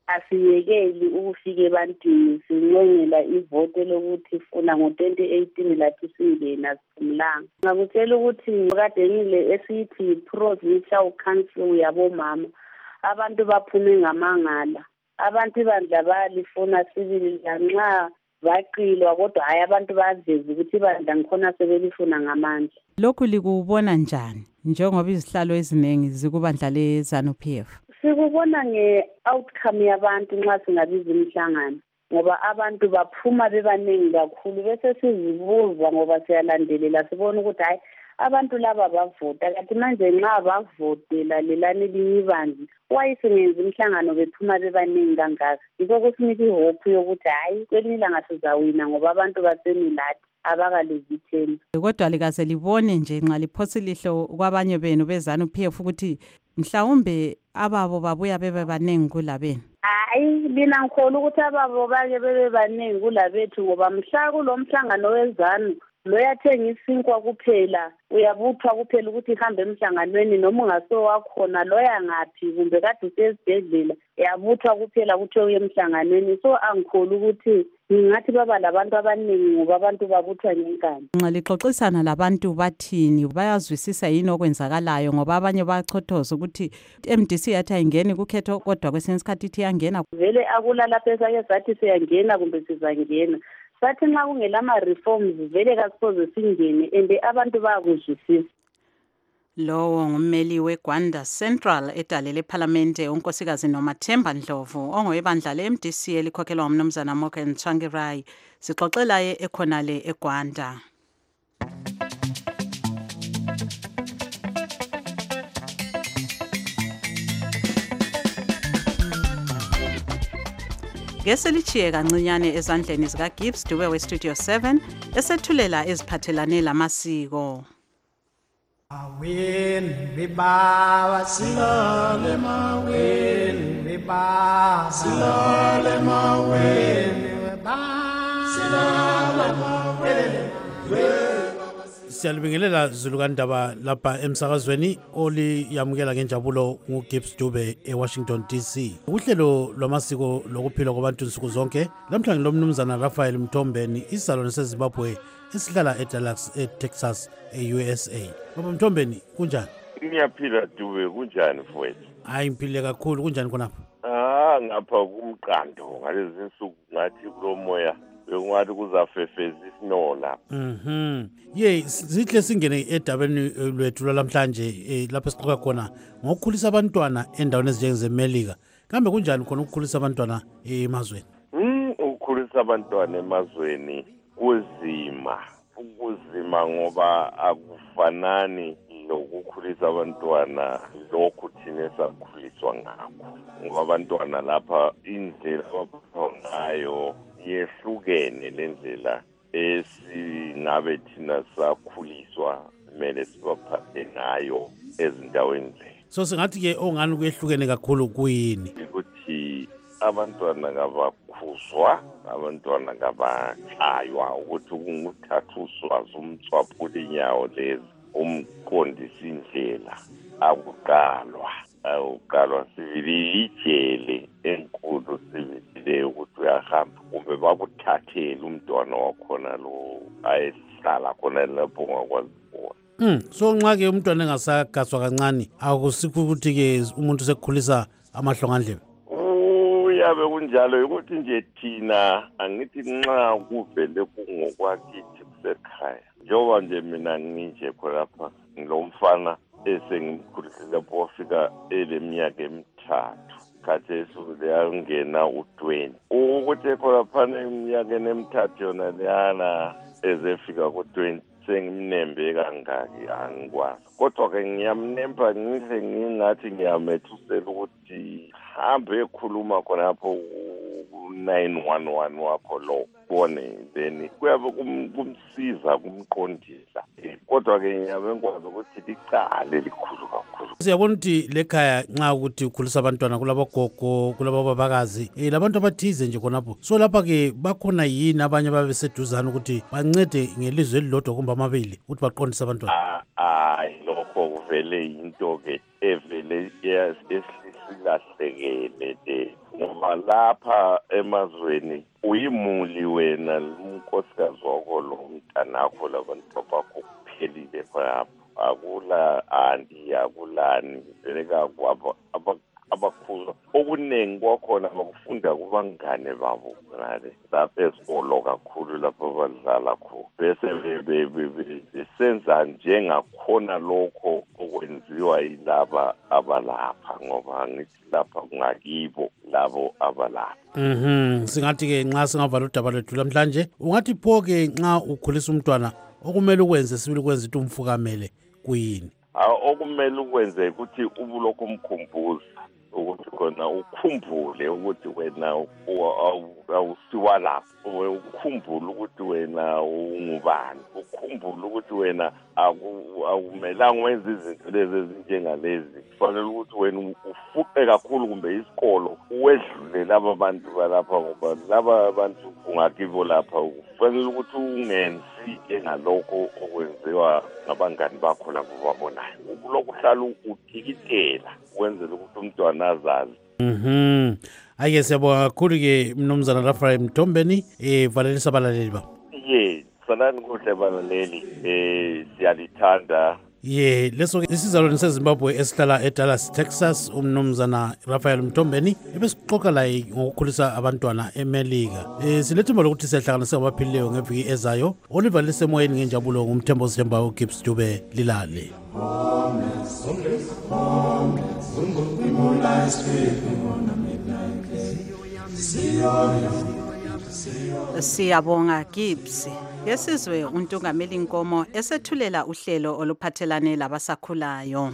asiyekeli ukufika ebantwini sincengela ivote lokuthi funa ngo-2018 lathi singena siphumlanga. Ngakutshela ukuthi kade ngile esithi provincial council yabomama abantu baphume ngamangala. Abantu ibandla balifuna sibili lanxa baqilwa kodwa hayi abantu baveza ukuthi ibandla ngikhona sebelifuna ngamandla. Lokhu likubona njani njengoba izihlalo eziningi zikubandla le-ZANU-PF? Sikubona nge-outcome yabantu nxa singabiza imihlangano ngoba abantu baphuma bebaningi kakhulu bese sizibuza ngoba siyalandelela sibona ukuthi hayi abantu laba bavota kanti manje nxa bavotela lelani elinye ibandla wayisengenza imihlangano bephuma bebaningi kangaka. Yikho kusinika ihope yokuthi hayi kwelinye ilanga sizawina ngoba abantu basemiladi abakalezithemba. Kodwa likaze libone nje nxa liphosa ilihlo kwabanye benu be-ZANU-PF ukuthi mhlawumbe ababo babuya bebe baningi kulabenu. Hayi mina ngikholwa ukuthi ababo bake bebe baningi kulabethu ngoba mhla kulo mhlangano weZANU lo yathenga isinkwa kuphela uyabuthwa kuphela ukuthi ihambe emhlanganweni noma ungaso wakhona loya ngaphi kumbe kade usezibhedlela yabuthwa kuphela ukuthi uye emhlanganweni. So angikholwa ukuthi ngingathi baba labantu abaningi ngoba abantu babuthwa ngenkani. Nxa lixoxisana labantu bathini bayazwisisa yini okwenzakalayo ngoba abanye bayachothoza ukuthi MDC yathi ayingeni kukhetho kodwa kwesinye isikhathi ithi iyangena. Vele akulalapho esake sathi siyangena kumbe sizangena. Sathi nxa kungelama-reforms vele kasisoze singene and abantu bayakuzwisisa. Lowo ngummeli weGwanda Central edalele eParliamente unkosikazi Nomathemba Ndlovu ongowebandla le-MDC elikhokhelwa umnumzana Morgan Tsvangirai. Sixoxela ye ekhonale eGwanda. Ngeselichiye kancinyane ezandleni zikaGibbs Dube weStudio 7 esethulela eziphathelane lamasiko. Maweni bebaba silale maweni bebaba silale maweni bebaba silale maweni. Siyalibingelela Zulukandaba lapha emsakazweni oliyamukela ngenjabulo nguGibbs Dube eWashington DC. Uhlelo lwamasiko lokuphila kwabantu nsuku zonke lamhla ngilomnumzana Raphael Mthombeni isalone seZimbabwe esihlala eDallas eTexas eUSA. Baba Mthombeni kunjani? Ngiyaphila Dube kunjani mfowethu? Hayi ngiphile kakhulu kunjani khonapha? Ngapha kumqando ngalezi insuku ngathi kulomoya bengathi kuzafefeza isnow lapha. Ye sihle singene edabeni lwethu lamhlanje lapha siqoka khona ngokukhulisa abantwana endaweni ezinjengezemelika. Kambe kunjani khona ukukhulisa abantwana emazweni? Ukukhulisa abantwana emazweni kuzima ngoba akufanani lokukhulisa abantwana lokhu thina esakhuliswa ngakho. Ngoba abantwana lapha indlela abaphathwa ngayo yehlukene lendlela esingabe thina sakhuliswa kumele sibaphathe ngayo ezindaweni zethu. So singathi ke ongani kuyehlukene kakhulu kuyini? Ukuthi abantwana kabakhuzwa, abantwana kabatshaywa ukuthi ukuthatha uswazi umthwaphula inyawo lezi umqondisa indlela akuqalwa sivile ijele enkulu sivile ukuthi uyahamba kumbe bakuthathele umntwana wakhona lo ayehlala khona lapho ongakwazi khona. So nxa ke umntwana engasagaswa kancane akusikho ukuthi ke umuntu sekukhulisa amahlongandlebe. Uyabe kunjalo ukuthi nje thina angithi nxa kuvele kungokwakithi kusekhaya njengoba nje mina nginje khonapha ngilomfana esengimkhulisile lapho wafika eleminyaka emithathu khathesi uyangena u-20 ukuthi khonapha eminyakeni emithathu yona leyana ezefika ku-20 sengimnembe kangaki angikwazi kodwa-ke ngiyamnemba ngihle ngingathi ngiyamethusela ukuthi hambe ekhuluma khonapho ku-911 wakho lo bone then kuyabe kumsiza kumqondisa kodwa-ke ngiyabe ngikwazi ukuthi licale likhulu kakhulu. Siyabona ukuthi lekhaya nxa ukuthi ukhulisa abantwana kulabogogo kulabobabakazi labantu abathize nje khonapho so lapha-ke bakhona yini abanye babe seduzane ukuthi bancede ngelizwe elilodwa kumbe amabili ukuthi baqondise abantwana? Hayi lokho kuvele yinto-ke evele ehlisa silahlekele ngoba lapha emazweni uyimuli wena umnkosikazi wakho lo mntanakho labantu bakho kuphelile phapha akula andi akulani beneka abakhulu okuningi kwakhona bakufunda kubangane babo ngale lapha esikolo kakhulu lapho badlala khona bese besenza njengakhona lokho okwenziwa yilaba abalapha ngoba ngithi lapha kungakibo labo abalapha. Singathi ke nxa singavala udaba lwethu namhlanje ungathi pho ke nxa ukhulisa umntwana okumele ukwenze sibili ukwenza into umfukamele kuyini? Okumele ukwenze ukuthi ubulokho umkhumbuza ukuthi khona ukhumbule ukuthi wena awusiwa lapho ukhumbule ukuthi wena ungubani ukhumbule ukuthi wena akumelanga wenze izinto lezi ezinjengalezi kufanele ukuthi wena ufuqe kakhulu kumbe isikolo uwedlule laba bantu balapha ngoba laba bantu ungakibo lapha kufanele ukuthi ungenzi ngalokho okwenziwa ngabangani bakho labo babonayo ukulokhu uhlala utikitela ukwenzela ukuthi umntwana azazi. Ake siyabonga kakhulu ke mnumzana Raphael Mtombeni valelisa abalaleli ba. Sanani kuhle balaleli siyalithanda. Leso ke isizalwane seZimbabwe esihlala eDallas Texas umnumzana Raphael Mtombeni ebesixoxa laye ngokukhulisa abantwana eMelika. Silethemba lokuthi siyahlanganisa abaphilileyo ngeviki ezayo. Oliver lisemoyeni ngenjabulo ngumthembo Sithemba uGibbs Dube lilale. Siyabonga Gibbs. Yesizwe uNtungameli Nkomo esethulela uhlelo oluphathelane labasakhulayo.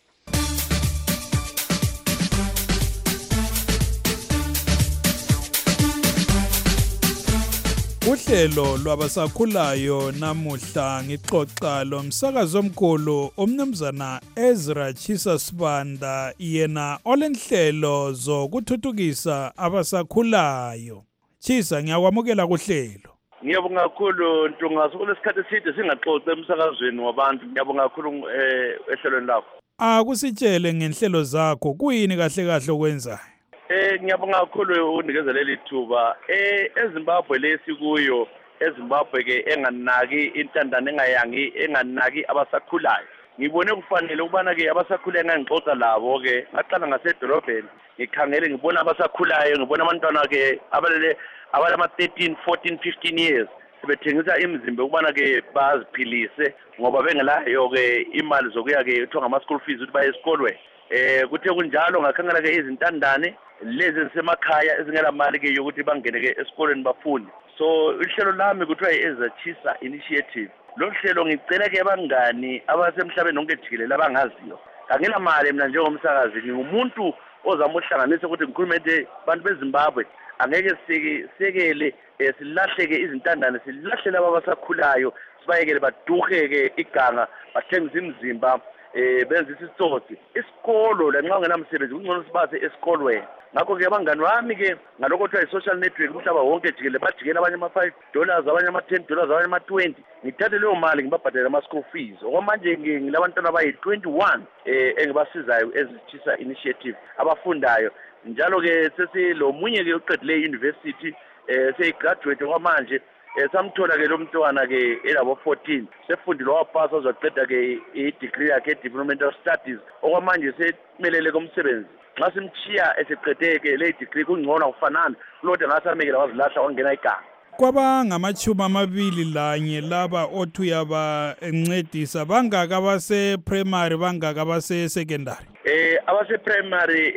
Uhlelo lwabasakhulayo namuhla ngixoxa lomsakazi omkhulu umnumzana Ezra Chisa Sibanda yena olenhlelo zokuthuthukisa abasakhulayo. Chisa ngiyakwamukela kuhlelo. Ngiyabonga kakhulu Ntunga sokulesikhathi eside singaxoxa emsakazweni wabantu ngiyabonga kakhulu ehlelweni lakho. Kusitshele ngenhlelo zakho kuyini kahle kahle okwenzayo? Ngiyabonga kakhulu unikeza leli thuba eZimbabwe lesikuyo eZimbabwe ke enganaki intandane enganaki abasakhulayo. Ngibone kufanele ukubana ke abasakhulayo ngangixoxa labo ke ngaqala ngasedolobheni ngikhangele ngibona abasakhulayo ngibona abantwana ke abalama 13 14 15 years sebethengisa imizimba ukubana ke baziphilise ngoba bengelayo ke imali zokuya ke kuthiwa ngama school fees ukuthi baye esikolweni. Kuthe kunjalo ngakhangela ke izintandane lezi ezisemakhaya ezingela mali ke yokuthi bangene ke esikolweni bafunde. So uhlelo lami kuthiwa iEzra Chisa Initiative. Lo hlelo ngicela ke abangani abasemhlabeni onke jikelele abangaziyo. Angina mali mina njengomsakazi ngingumuntu ozama uhlanganisa ukuthi ngikhulume abantu beZimbabwe angeke sekele silahleke izintandane silahlele abasakhulayo sibayekele baduheke iganga bathengisa imizimba benza isitsotsi isikolo lanxa ungenamsebenzi kungcono sibase esikolweni. Ngakho ke abangani bami ke ngalokho kuthiwa i-social network umhlaba wonke jikelele bajikela abanye ama$5 abanye ama$10 abanye ama-20 ngithathe leyo mali ngibabhadele ama-school fees okwamanje ngilabantwana abayi-21 engibasizayo ezichisa initiative abafundayo njalo ke sesilomunye ke uqedile i-university seyigraduate kwamanje samthola ke lo mntwana ke elabo 14 sefundile wapasa uzaqeda ke i-degree yakhe e-developmental studies okwamanje semelele komsebenzi nxa simchiya eseqede ke le degree kungcono akufanani kulode ngasamekela wazilahla wangena iganga. Kwabangamachuma amabili lanye laba othi uyabancedisa bangaka abase-primary bangaka abase-secondary? Abase-primary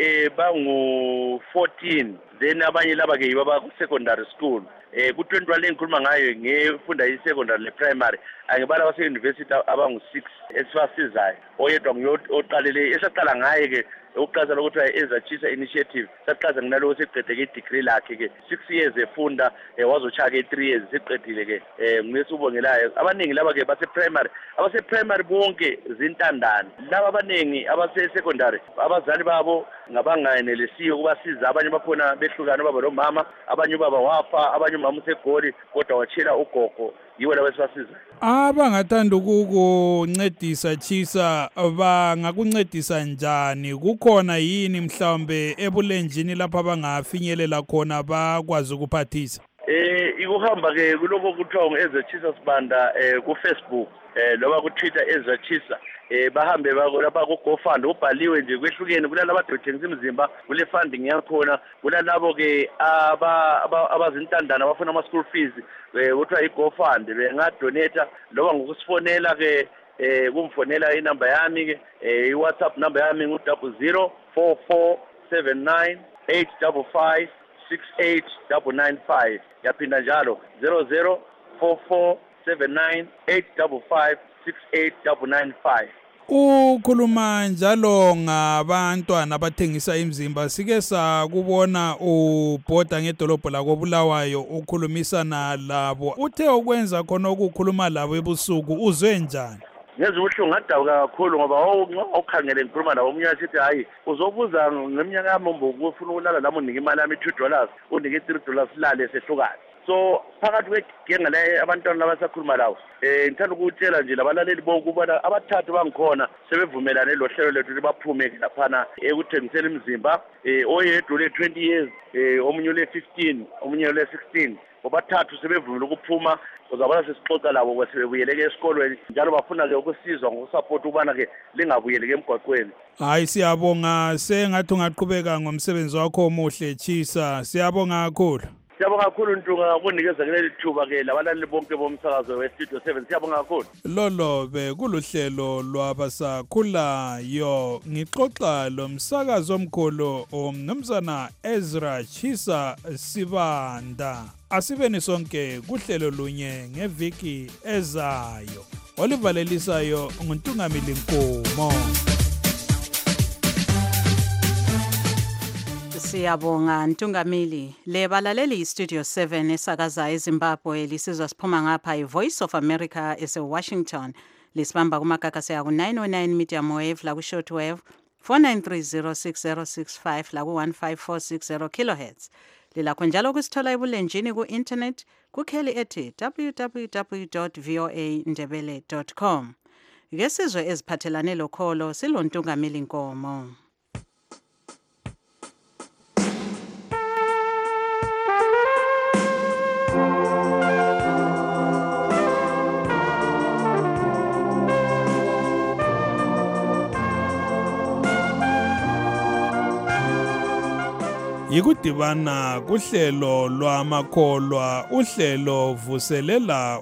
bangu-14 then abanye laba ke yibo ku-secondary school. Ku-21 le ngikhuluma ngayo ngifunda i-secondary le-primary angibala abase-university abangu-6 esibasizayo oyedwa oqalele esaqala ngaye ke ukuqhaza lokuthiwa iEzra Chisa Initiative saqhaza nginalowo seqede ke i-degree lakhe ke 6 years efunda wazochaya ke 3 years seqedile ke ngisubongelayo abaningi laba ke base-primary abase-primary bonke zintandane laba abaningi abase-secondary abazali babo ngabangayenelisiyo ukubasiza abanye bakhona behlukana baba nomama abanye baba wafa abanye umama usegoli kodwa watshela ugogo yibo labo esibasiza. Abangathanda ukukuncedisa Chisa bangakuncedisa njani? Kukhona yini mhlawumbe ebulenjini lapha abangafinyelela khona bakwazi ukuphathisa? Ikuhamba ke kuloko kuthiwa ngu-Ezra Chisa Sibanda ku Facebook loba ku Twitter Ezra Chisa. Bahambe lapha ku GoFund ubhaliwe nje kwehlukene kulabo abadodengisa imizimba kule funding yakhona kulalabo ke abazintandana abafuna ama school fees kuthiwa iGoFund bengadonate loba ngokusifonela ke kumfonela inamba yami ke iWhatsApp number yami ngu 004478556895 yaphinda njalo 004478556895. Ukhuluma njalo ngabantwana abathengisa imizimba. Sike sakubona ubhoda ngedolobho lakoBulawayo ukhulumisana labo. Uthe ukwenza khona ukukhuluma labo ebusuku uzwe njani? Ngeze ubuhlungu ngadabuka kakhulu ngoba awukhangele ngikhuluma labo umunye sithi hayi uzobuza ngeminyaka yami ufuna ukulala lami unike imali yami $2 unike $3 silale sehlukane. So phakathi kwegenge la abantwana abasakhuluma lawo ngithanda ukutshela nje labalaleli bonke ubona abathathu bangikhona sebevumelane lo hlelo lethu libaphume laphana ekuthengisela imizimba oyedwa le 20 years omunye le 15 omunye le 16 bobathathu sebevumile ukuphuma uzabona sesixoxa labo kwesebebuyeleke esikolweni njalo bafuna ke ukusizwa ngokusupport ubana ke lingabuyeleke emgwaqweni. Hayi siyabonga sengathi ungaqhubeka ngomsebenzi wakho omuhle Chisa. Siyabonga kakhulu. Siyabonga kakhulu Ntunga ukunikeza kuleli thuba ke labalaleli bonke bomsakazo weStudio 7. Siyabonga kakhulu. Lolo bekuluhlelo lwabasakhulayo ngixoxa lomsakazo omkhulu umnumzana Ezra Chisa Sibanda. Asibeni sonke kuhlelo lunye ngeviki ezayo. Olivalelisayo nguNtungamili Nkomo. Siyabonga Ntungamili. Lebalaleli Studio 7 esakaza eZimbabwe lisizwa siphuma ngapha iVoice of America eseWashington. Lisibamba kumagagasi aku 909 medium wave la ku short wave 49306065 la ku 15460 kilohertz. Lilakho njalo kusithola ebulenjini ku internet kukheli ethi www.voandebele.com. Ngesizwe eziphathelane lokholo silontungamili Nkomo. Yikudibana kuhlelo lwamakholwa uhlelo vuselela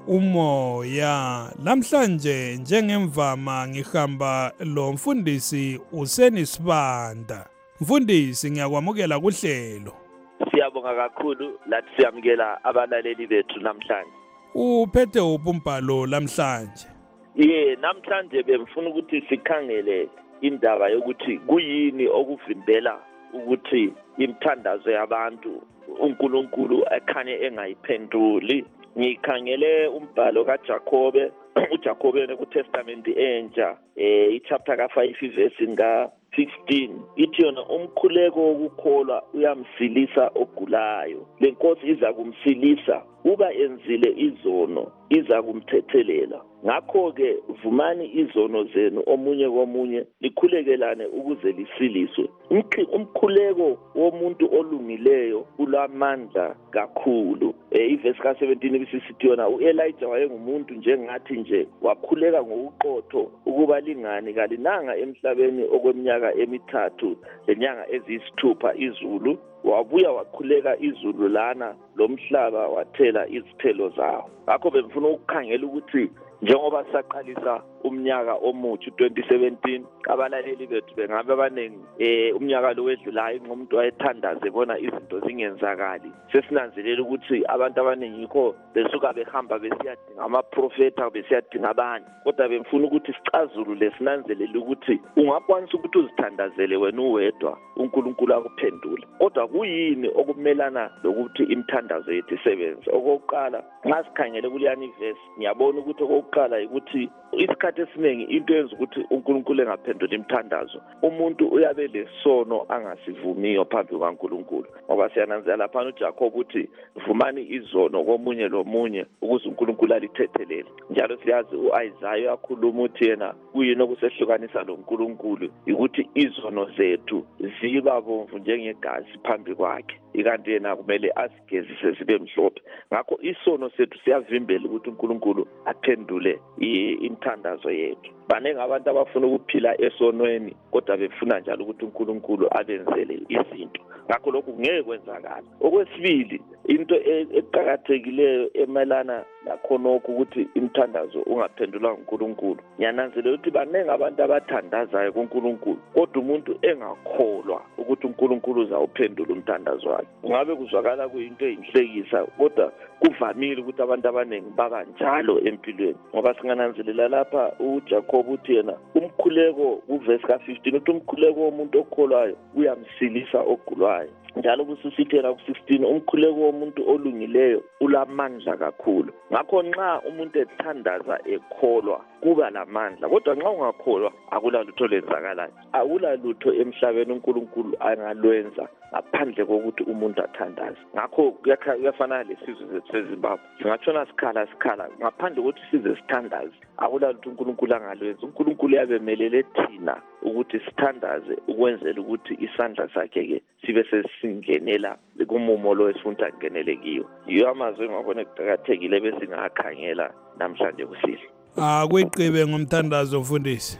umoya. Namhlanje njengemvama ngihamba lo mfundisi Useni Sibanda. Mfundisi ngiyakwamukela kuhlelo. Siyabonga kakhulu lathi siyamukela abalaleli bethu namhlanje. Uphethe ubumbhalo namhlanje. Namhlanje bemfuna ukuthi sikhangele indaba yokuthi kuyini okuvimbela ukuthi imthandazo yabantu uNkulunkulu akhanye engayiphenduli. Ngikhangele umbhalo kaJakobe uJakobe neTestament entsha ichapter ka5 verse nga15 ithi yona umkhuleko wokukholwa uyamsilisa ogulayo. Lenkosi iza kumsilisa uba enzile izono iza kumthethelela. Ngakho ke vumani izono zenu omunye komunye likhulekelane ukuze lisiliswe. Umkhuleko womuntu olungileyo ulamandla kakhulu. Iverse ka17 bisisithi yona uElijah wayengumuntu njengathi nje wakhuleka ngokuqotho ukuba lingani kalinanga emhlabeni okweminyaka emithathu lenyanga eziyisithupha izulu. Wabuya wakhuleka izulu lana lomhlaba wathela izithelo zawo. Ngakho bemfuna ukukhangela ukuthi njengoba saqalisa umnyaka omutsha 2017 abalaleli bethu bengabe abaningi umnyaka lo wedlulayo ngomuntu wayethandaze bona izinto zingenzakali. Sesinanzelela ukuthi abantu abaningi yikho besuka behamba besiyadinga amaprofeta besiyadinga abantu. Kodwa bemfuna ukuthi sicazulule sinanzelele ukuthi ungakwanisa ukuthi uzithandazele wena uwedwa uNkulunkulu akuphendule. Kodwa kuyini okumelana lokuthi imthandazo yethu isebenze? Okokuqala nxa sikhangele kuleyani verse ngiyabona ukuthi okokuqala ukuthi isikhathi esiningi into yenza ukuthi uNkulunkulu engaphenduli imithandazo umuntu uyabe lesono angasivumiyo phambi kwaNkulunkulu ngoba siyananzela lapha uJacob uthi vumani izono komunye lomunye ukuze uNkulunkulu alithethelele njalo siyazi uIsaiah uyakhuluma uthi yena kuyini okusehlukanisa loNkulunkulu ukuthi izono zethu ziba bomvu njengegazi phambi kwakhe ikanti yena kumele asigezise sibe mhlophe ngakho isono sethu siyavimbela ukuthi uNkulunkulu aphendule imithandazo yethu baningi abantu abafuna ukuphila esonweni kodwa befuna njalo ukuthi uNkulunkulu abenzele izinto ngakho lokhu ngeke kwenzakala okwesibili into eqhakathekileyo emelana lakhonokho ukuthi imithandazo ungaphendulwa uNkulunkulu ngiyananzelela ukuthi baningi abantu abathandazayo kuNkulunkulu kodwa umuntu engakholwa ukuthi uNkulunkulu uzawuphendula umthandazo wakhe ungabe kuzwakala kuyinto eyinhlekisa kodwa kuvamile ukuthi abantu abaningi baba njalo empilweni ngoba singananzelela lapha uJacob uthi yena umkhuleko kuverse ka15 uthi umkhuleko womuntu okholwayo uyamsilisa ogulwayo njalo kusisithela ku16 umkhuleko womuntu olungileyo ulamandla kakhulu ngakho nxa umuntu ethandaza ekholwa kuba lamandla kodwa nxa ungakholwa akulalutho lenzakalayo akulalutho emhlabeni uNkulunkulu angalwenza ngaphandle kokuthi umuntu athandaze ngakho kuyafana lesizwe sethu seZimbabwe singatshona sikhala ngaphandle kokuthi size sithandaze akulalutho uNkulunkulu angalwenza uNkulunkulu yabemelele thina ukuthi sithandaze ukwenzela ukuthi isandla sakhe ke sibe sesingenela kumumo lo esifuna ungenele kiyo yiyo amazwi ngakho kuqhakathekile bese singakhangela namhlanje kusile kweqibe ngomthandazo mfundisi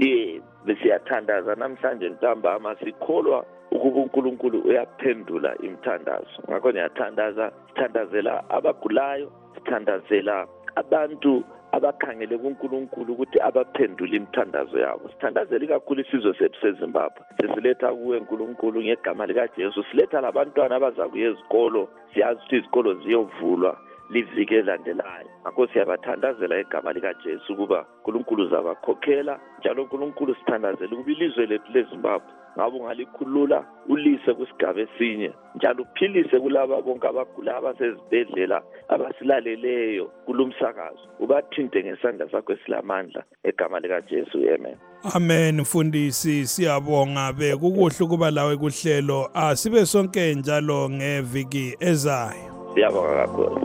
besiyathandaza namhlanje ntambama sikholwa ukuba uNkulunkulu uyaphendula imithandazo ngakho ngiyathandaza sithandazela abagulayo sithandazela abantu abakhangele kuNkulunkulu ukuthi abaphendule imithandazo yabo sithandazela kakhulu isizwe sethu seZimbabwe sesiletha kuwe uNkulunkulu ngegama likaJesu siletha labantwana abaza kuye ezikolo siyazi ukuthi izikolo ziyovulwa livike elandelayo ngakho siyabathandazela igama likaJesu ukuba uNkulunkulu uzabakhokhela njalo uNkulunkulu sithandazela ukuba ilizwe lethu leZimbabwe ngabe ungalikhulula ulise kusigaba esinye njalo uphilise kulaba bonke abagula abasezibhedlela abasilaleleyo kulumsakazo ubathinte ngesandla sakho esilamandla egama likaJesu amen mfundisi siyabonga bekukuhle ukuba lawe kuhlelo asibe sonke njalo ngeviki ezayo siyabonga kakhulu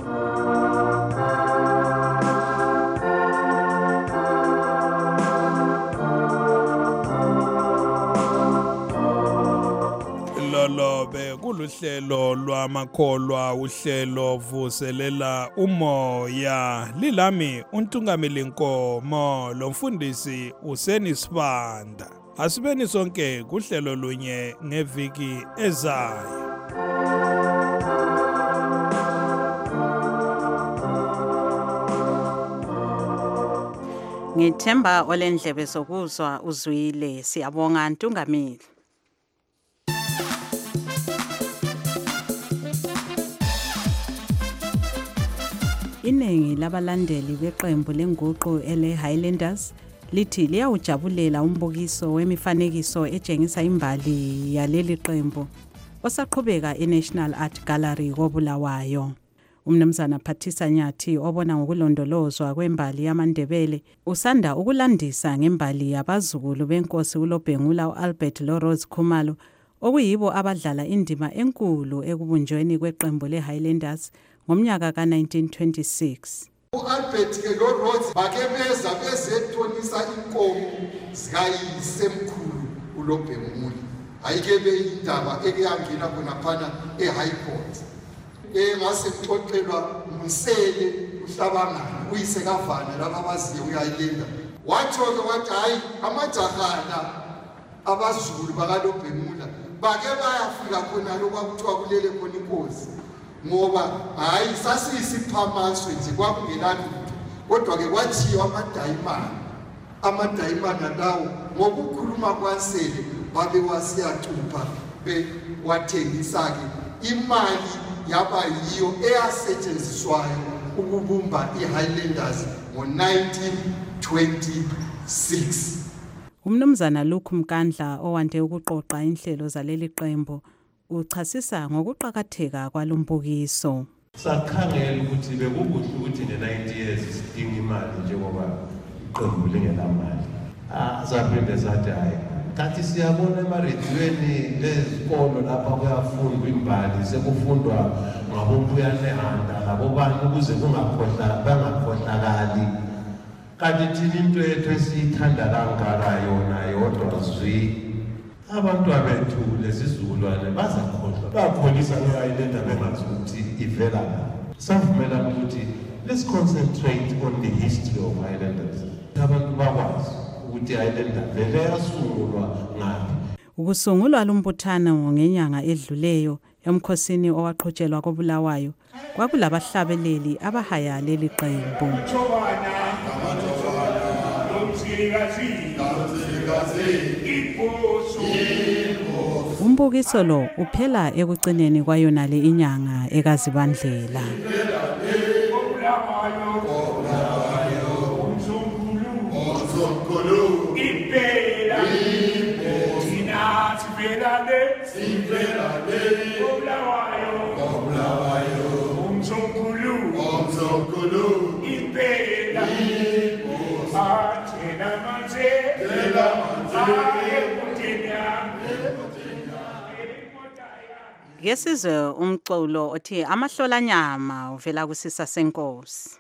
Lobe kuluhlelo lwamakholwa uhlelo vuselela umoya lilami uNtungameli Nkomo lomfundisi Useni Sibanda asibeni sonke kuhlelo lunye ngeviki ezayo Ngithemba olendlebe sokuzwa uzwile siyabonga Ntungameli Iningi labalandeli beqembu lenguqu ele Highlanders lithi liyawujabulela umbukiso wemifanekiso etshengisa imbali yaleli qembu osaqhubeka eNational Art Gallery koBulawayo. Umnumzana Phathisa Nyathi obona ngokulondolozwa kwembali yamaNdebele usanda ukulandisa ngembali yabazukulu benkosi uLobhengula uAlbert Lorose Khumalo okuyibo abadlala indima enkulu ekubunjweni kweqembu leHighlanders ngomnyaka ka1926. uAlbert ke Lorose bake beza bezetonisa inkomo zikayisemkhulu uLobhengula ayike beyindaba ekuyangena khona phana eHigh Court ngase kuxoxelwa uMsele uHlabangana uyise kaVana laba abaziyo uyayilinda wathi hayi amajahana abazulu bakaLobhengula bake bayafika khona lokwakuthiwa kulele khona inkosi ngoba hayi sasiyisiphamaswe nje kwakungelani kodwa ke kwathiwa amadayimana lawo ngokukhuluma kwaNsele babe wasiyacupha bewathengisa ke imali yaba yiyo eyasetshenziswayo ukubumba iHighlanders ngo1926. Umnumzana Luke Mkandla owande ukuqoqa inhlelo zaleli qembu uchasisa ngokuqhakatheka kwalombukiso. Sakhangela ukuthi bekukuhle ukuthi ne90 years sidinga imali njengoba iqembu lingenamali. Saphinde sathi hayi kanti siyabona emarediyweni lezikolo lapha kuyafundwa imbali sekufundwa ngabompuyanehanda labobani ukuze bangakhohlakali. Kanti thina into yethu esiyithanda kangaka yona yodwa zwi. Abantwana bethu lesizukulwane bazakhohlwa bakholisa le-islander bengazi ukuthi ivela la. Savumelana ukuthi let's concentrate on the history of islanders. Abantu bakwazi ukuthi i-islander vele yasungulwa ngaphi. Ukusungulwa lumbuthano ngenyanga edluleyo emkhosini owaqhutshelwa koBulawayo kwakulabahlabeleli abahaya leli qembu. Umbukiso lo uphela ekugcineni kwayona le inyanga ekaZibandlela. Ngesizwe umculo othi amahlolanyama uvela kusisa senkosi.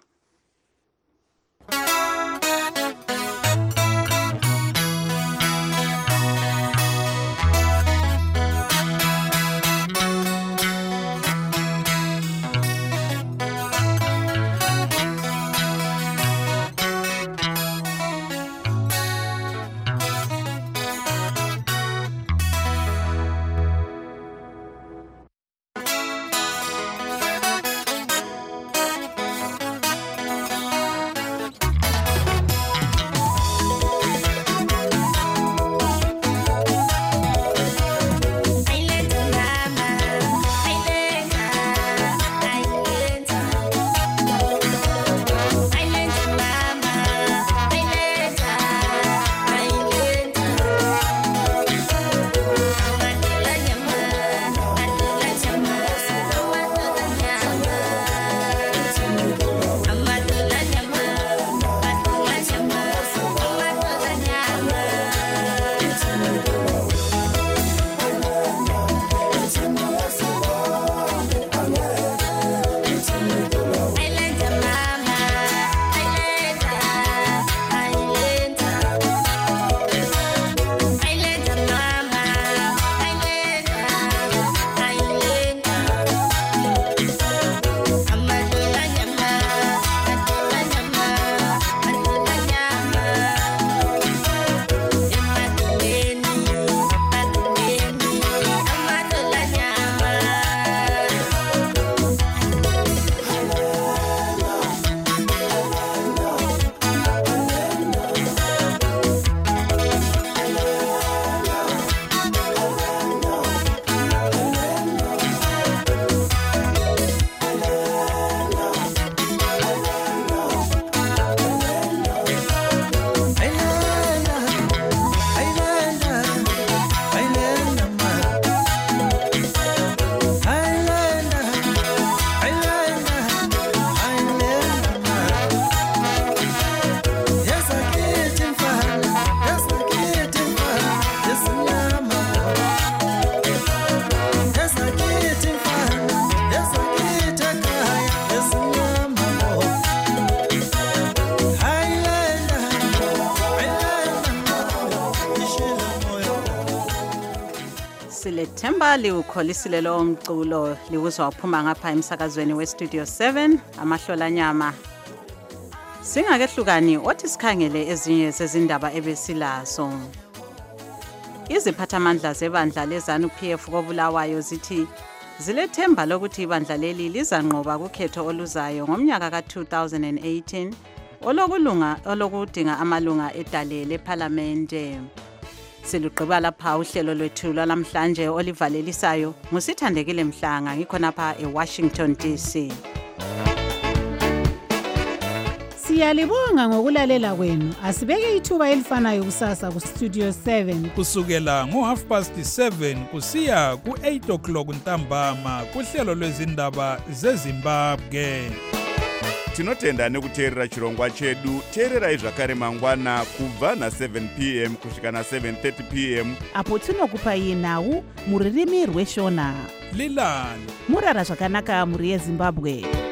Silethemba liwukholisile lo mculo liwuzwa uphuma ngapha emsakazweni weStudio 7 amahlolanyama. Singakehlukani othi sikhangele ezinye zezindaba ebesilazo. Iziphathamandla zebandla lezanu PF koBulawayo zithi zilethemba lokuthi ibandla leli lizanqoba kukhetho oluzayo ngomnyaka ka2018 olokudinga amalunga edale leParliamente. Siluqhiba lapha uhlelo lwethu lwalamhlanje olivalelisayo ngusithandekile Mhlanga ngikhonapha eWashington DC. Siyalibonga ngokulalela kwenu. Asibeke ithuba elifanayo kusasa ku Studio 7 kusukela ngo7:30 kusiya ku8 o'clock ntambama kuhlelo lwezindaba zeZimbabwe. tinotenda nekuteerera chirongwa chedu. Teererai zvakare mangwana kubva na7 p.m. kusvika na7:30 p.m. apo tinokupai nhau muririmi rweshona. Lilani murara zvakanaka muri yeZimbabwe.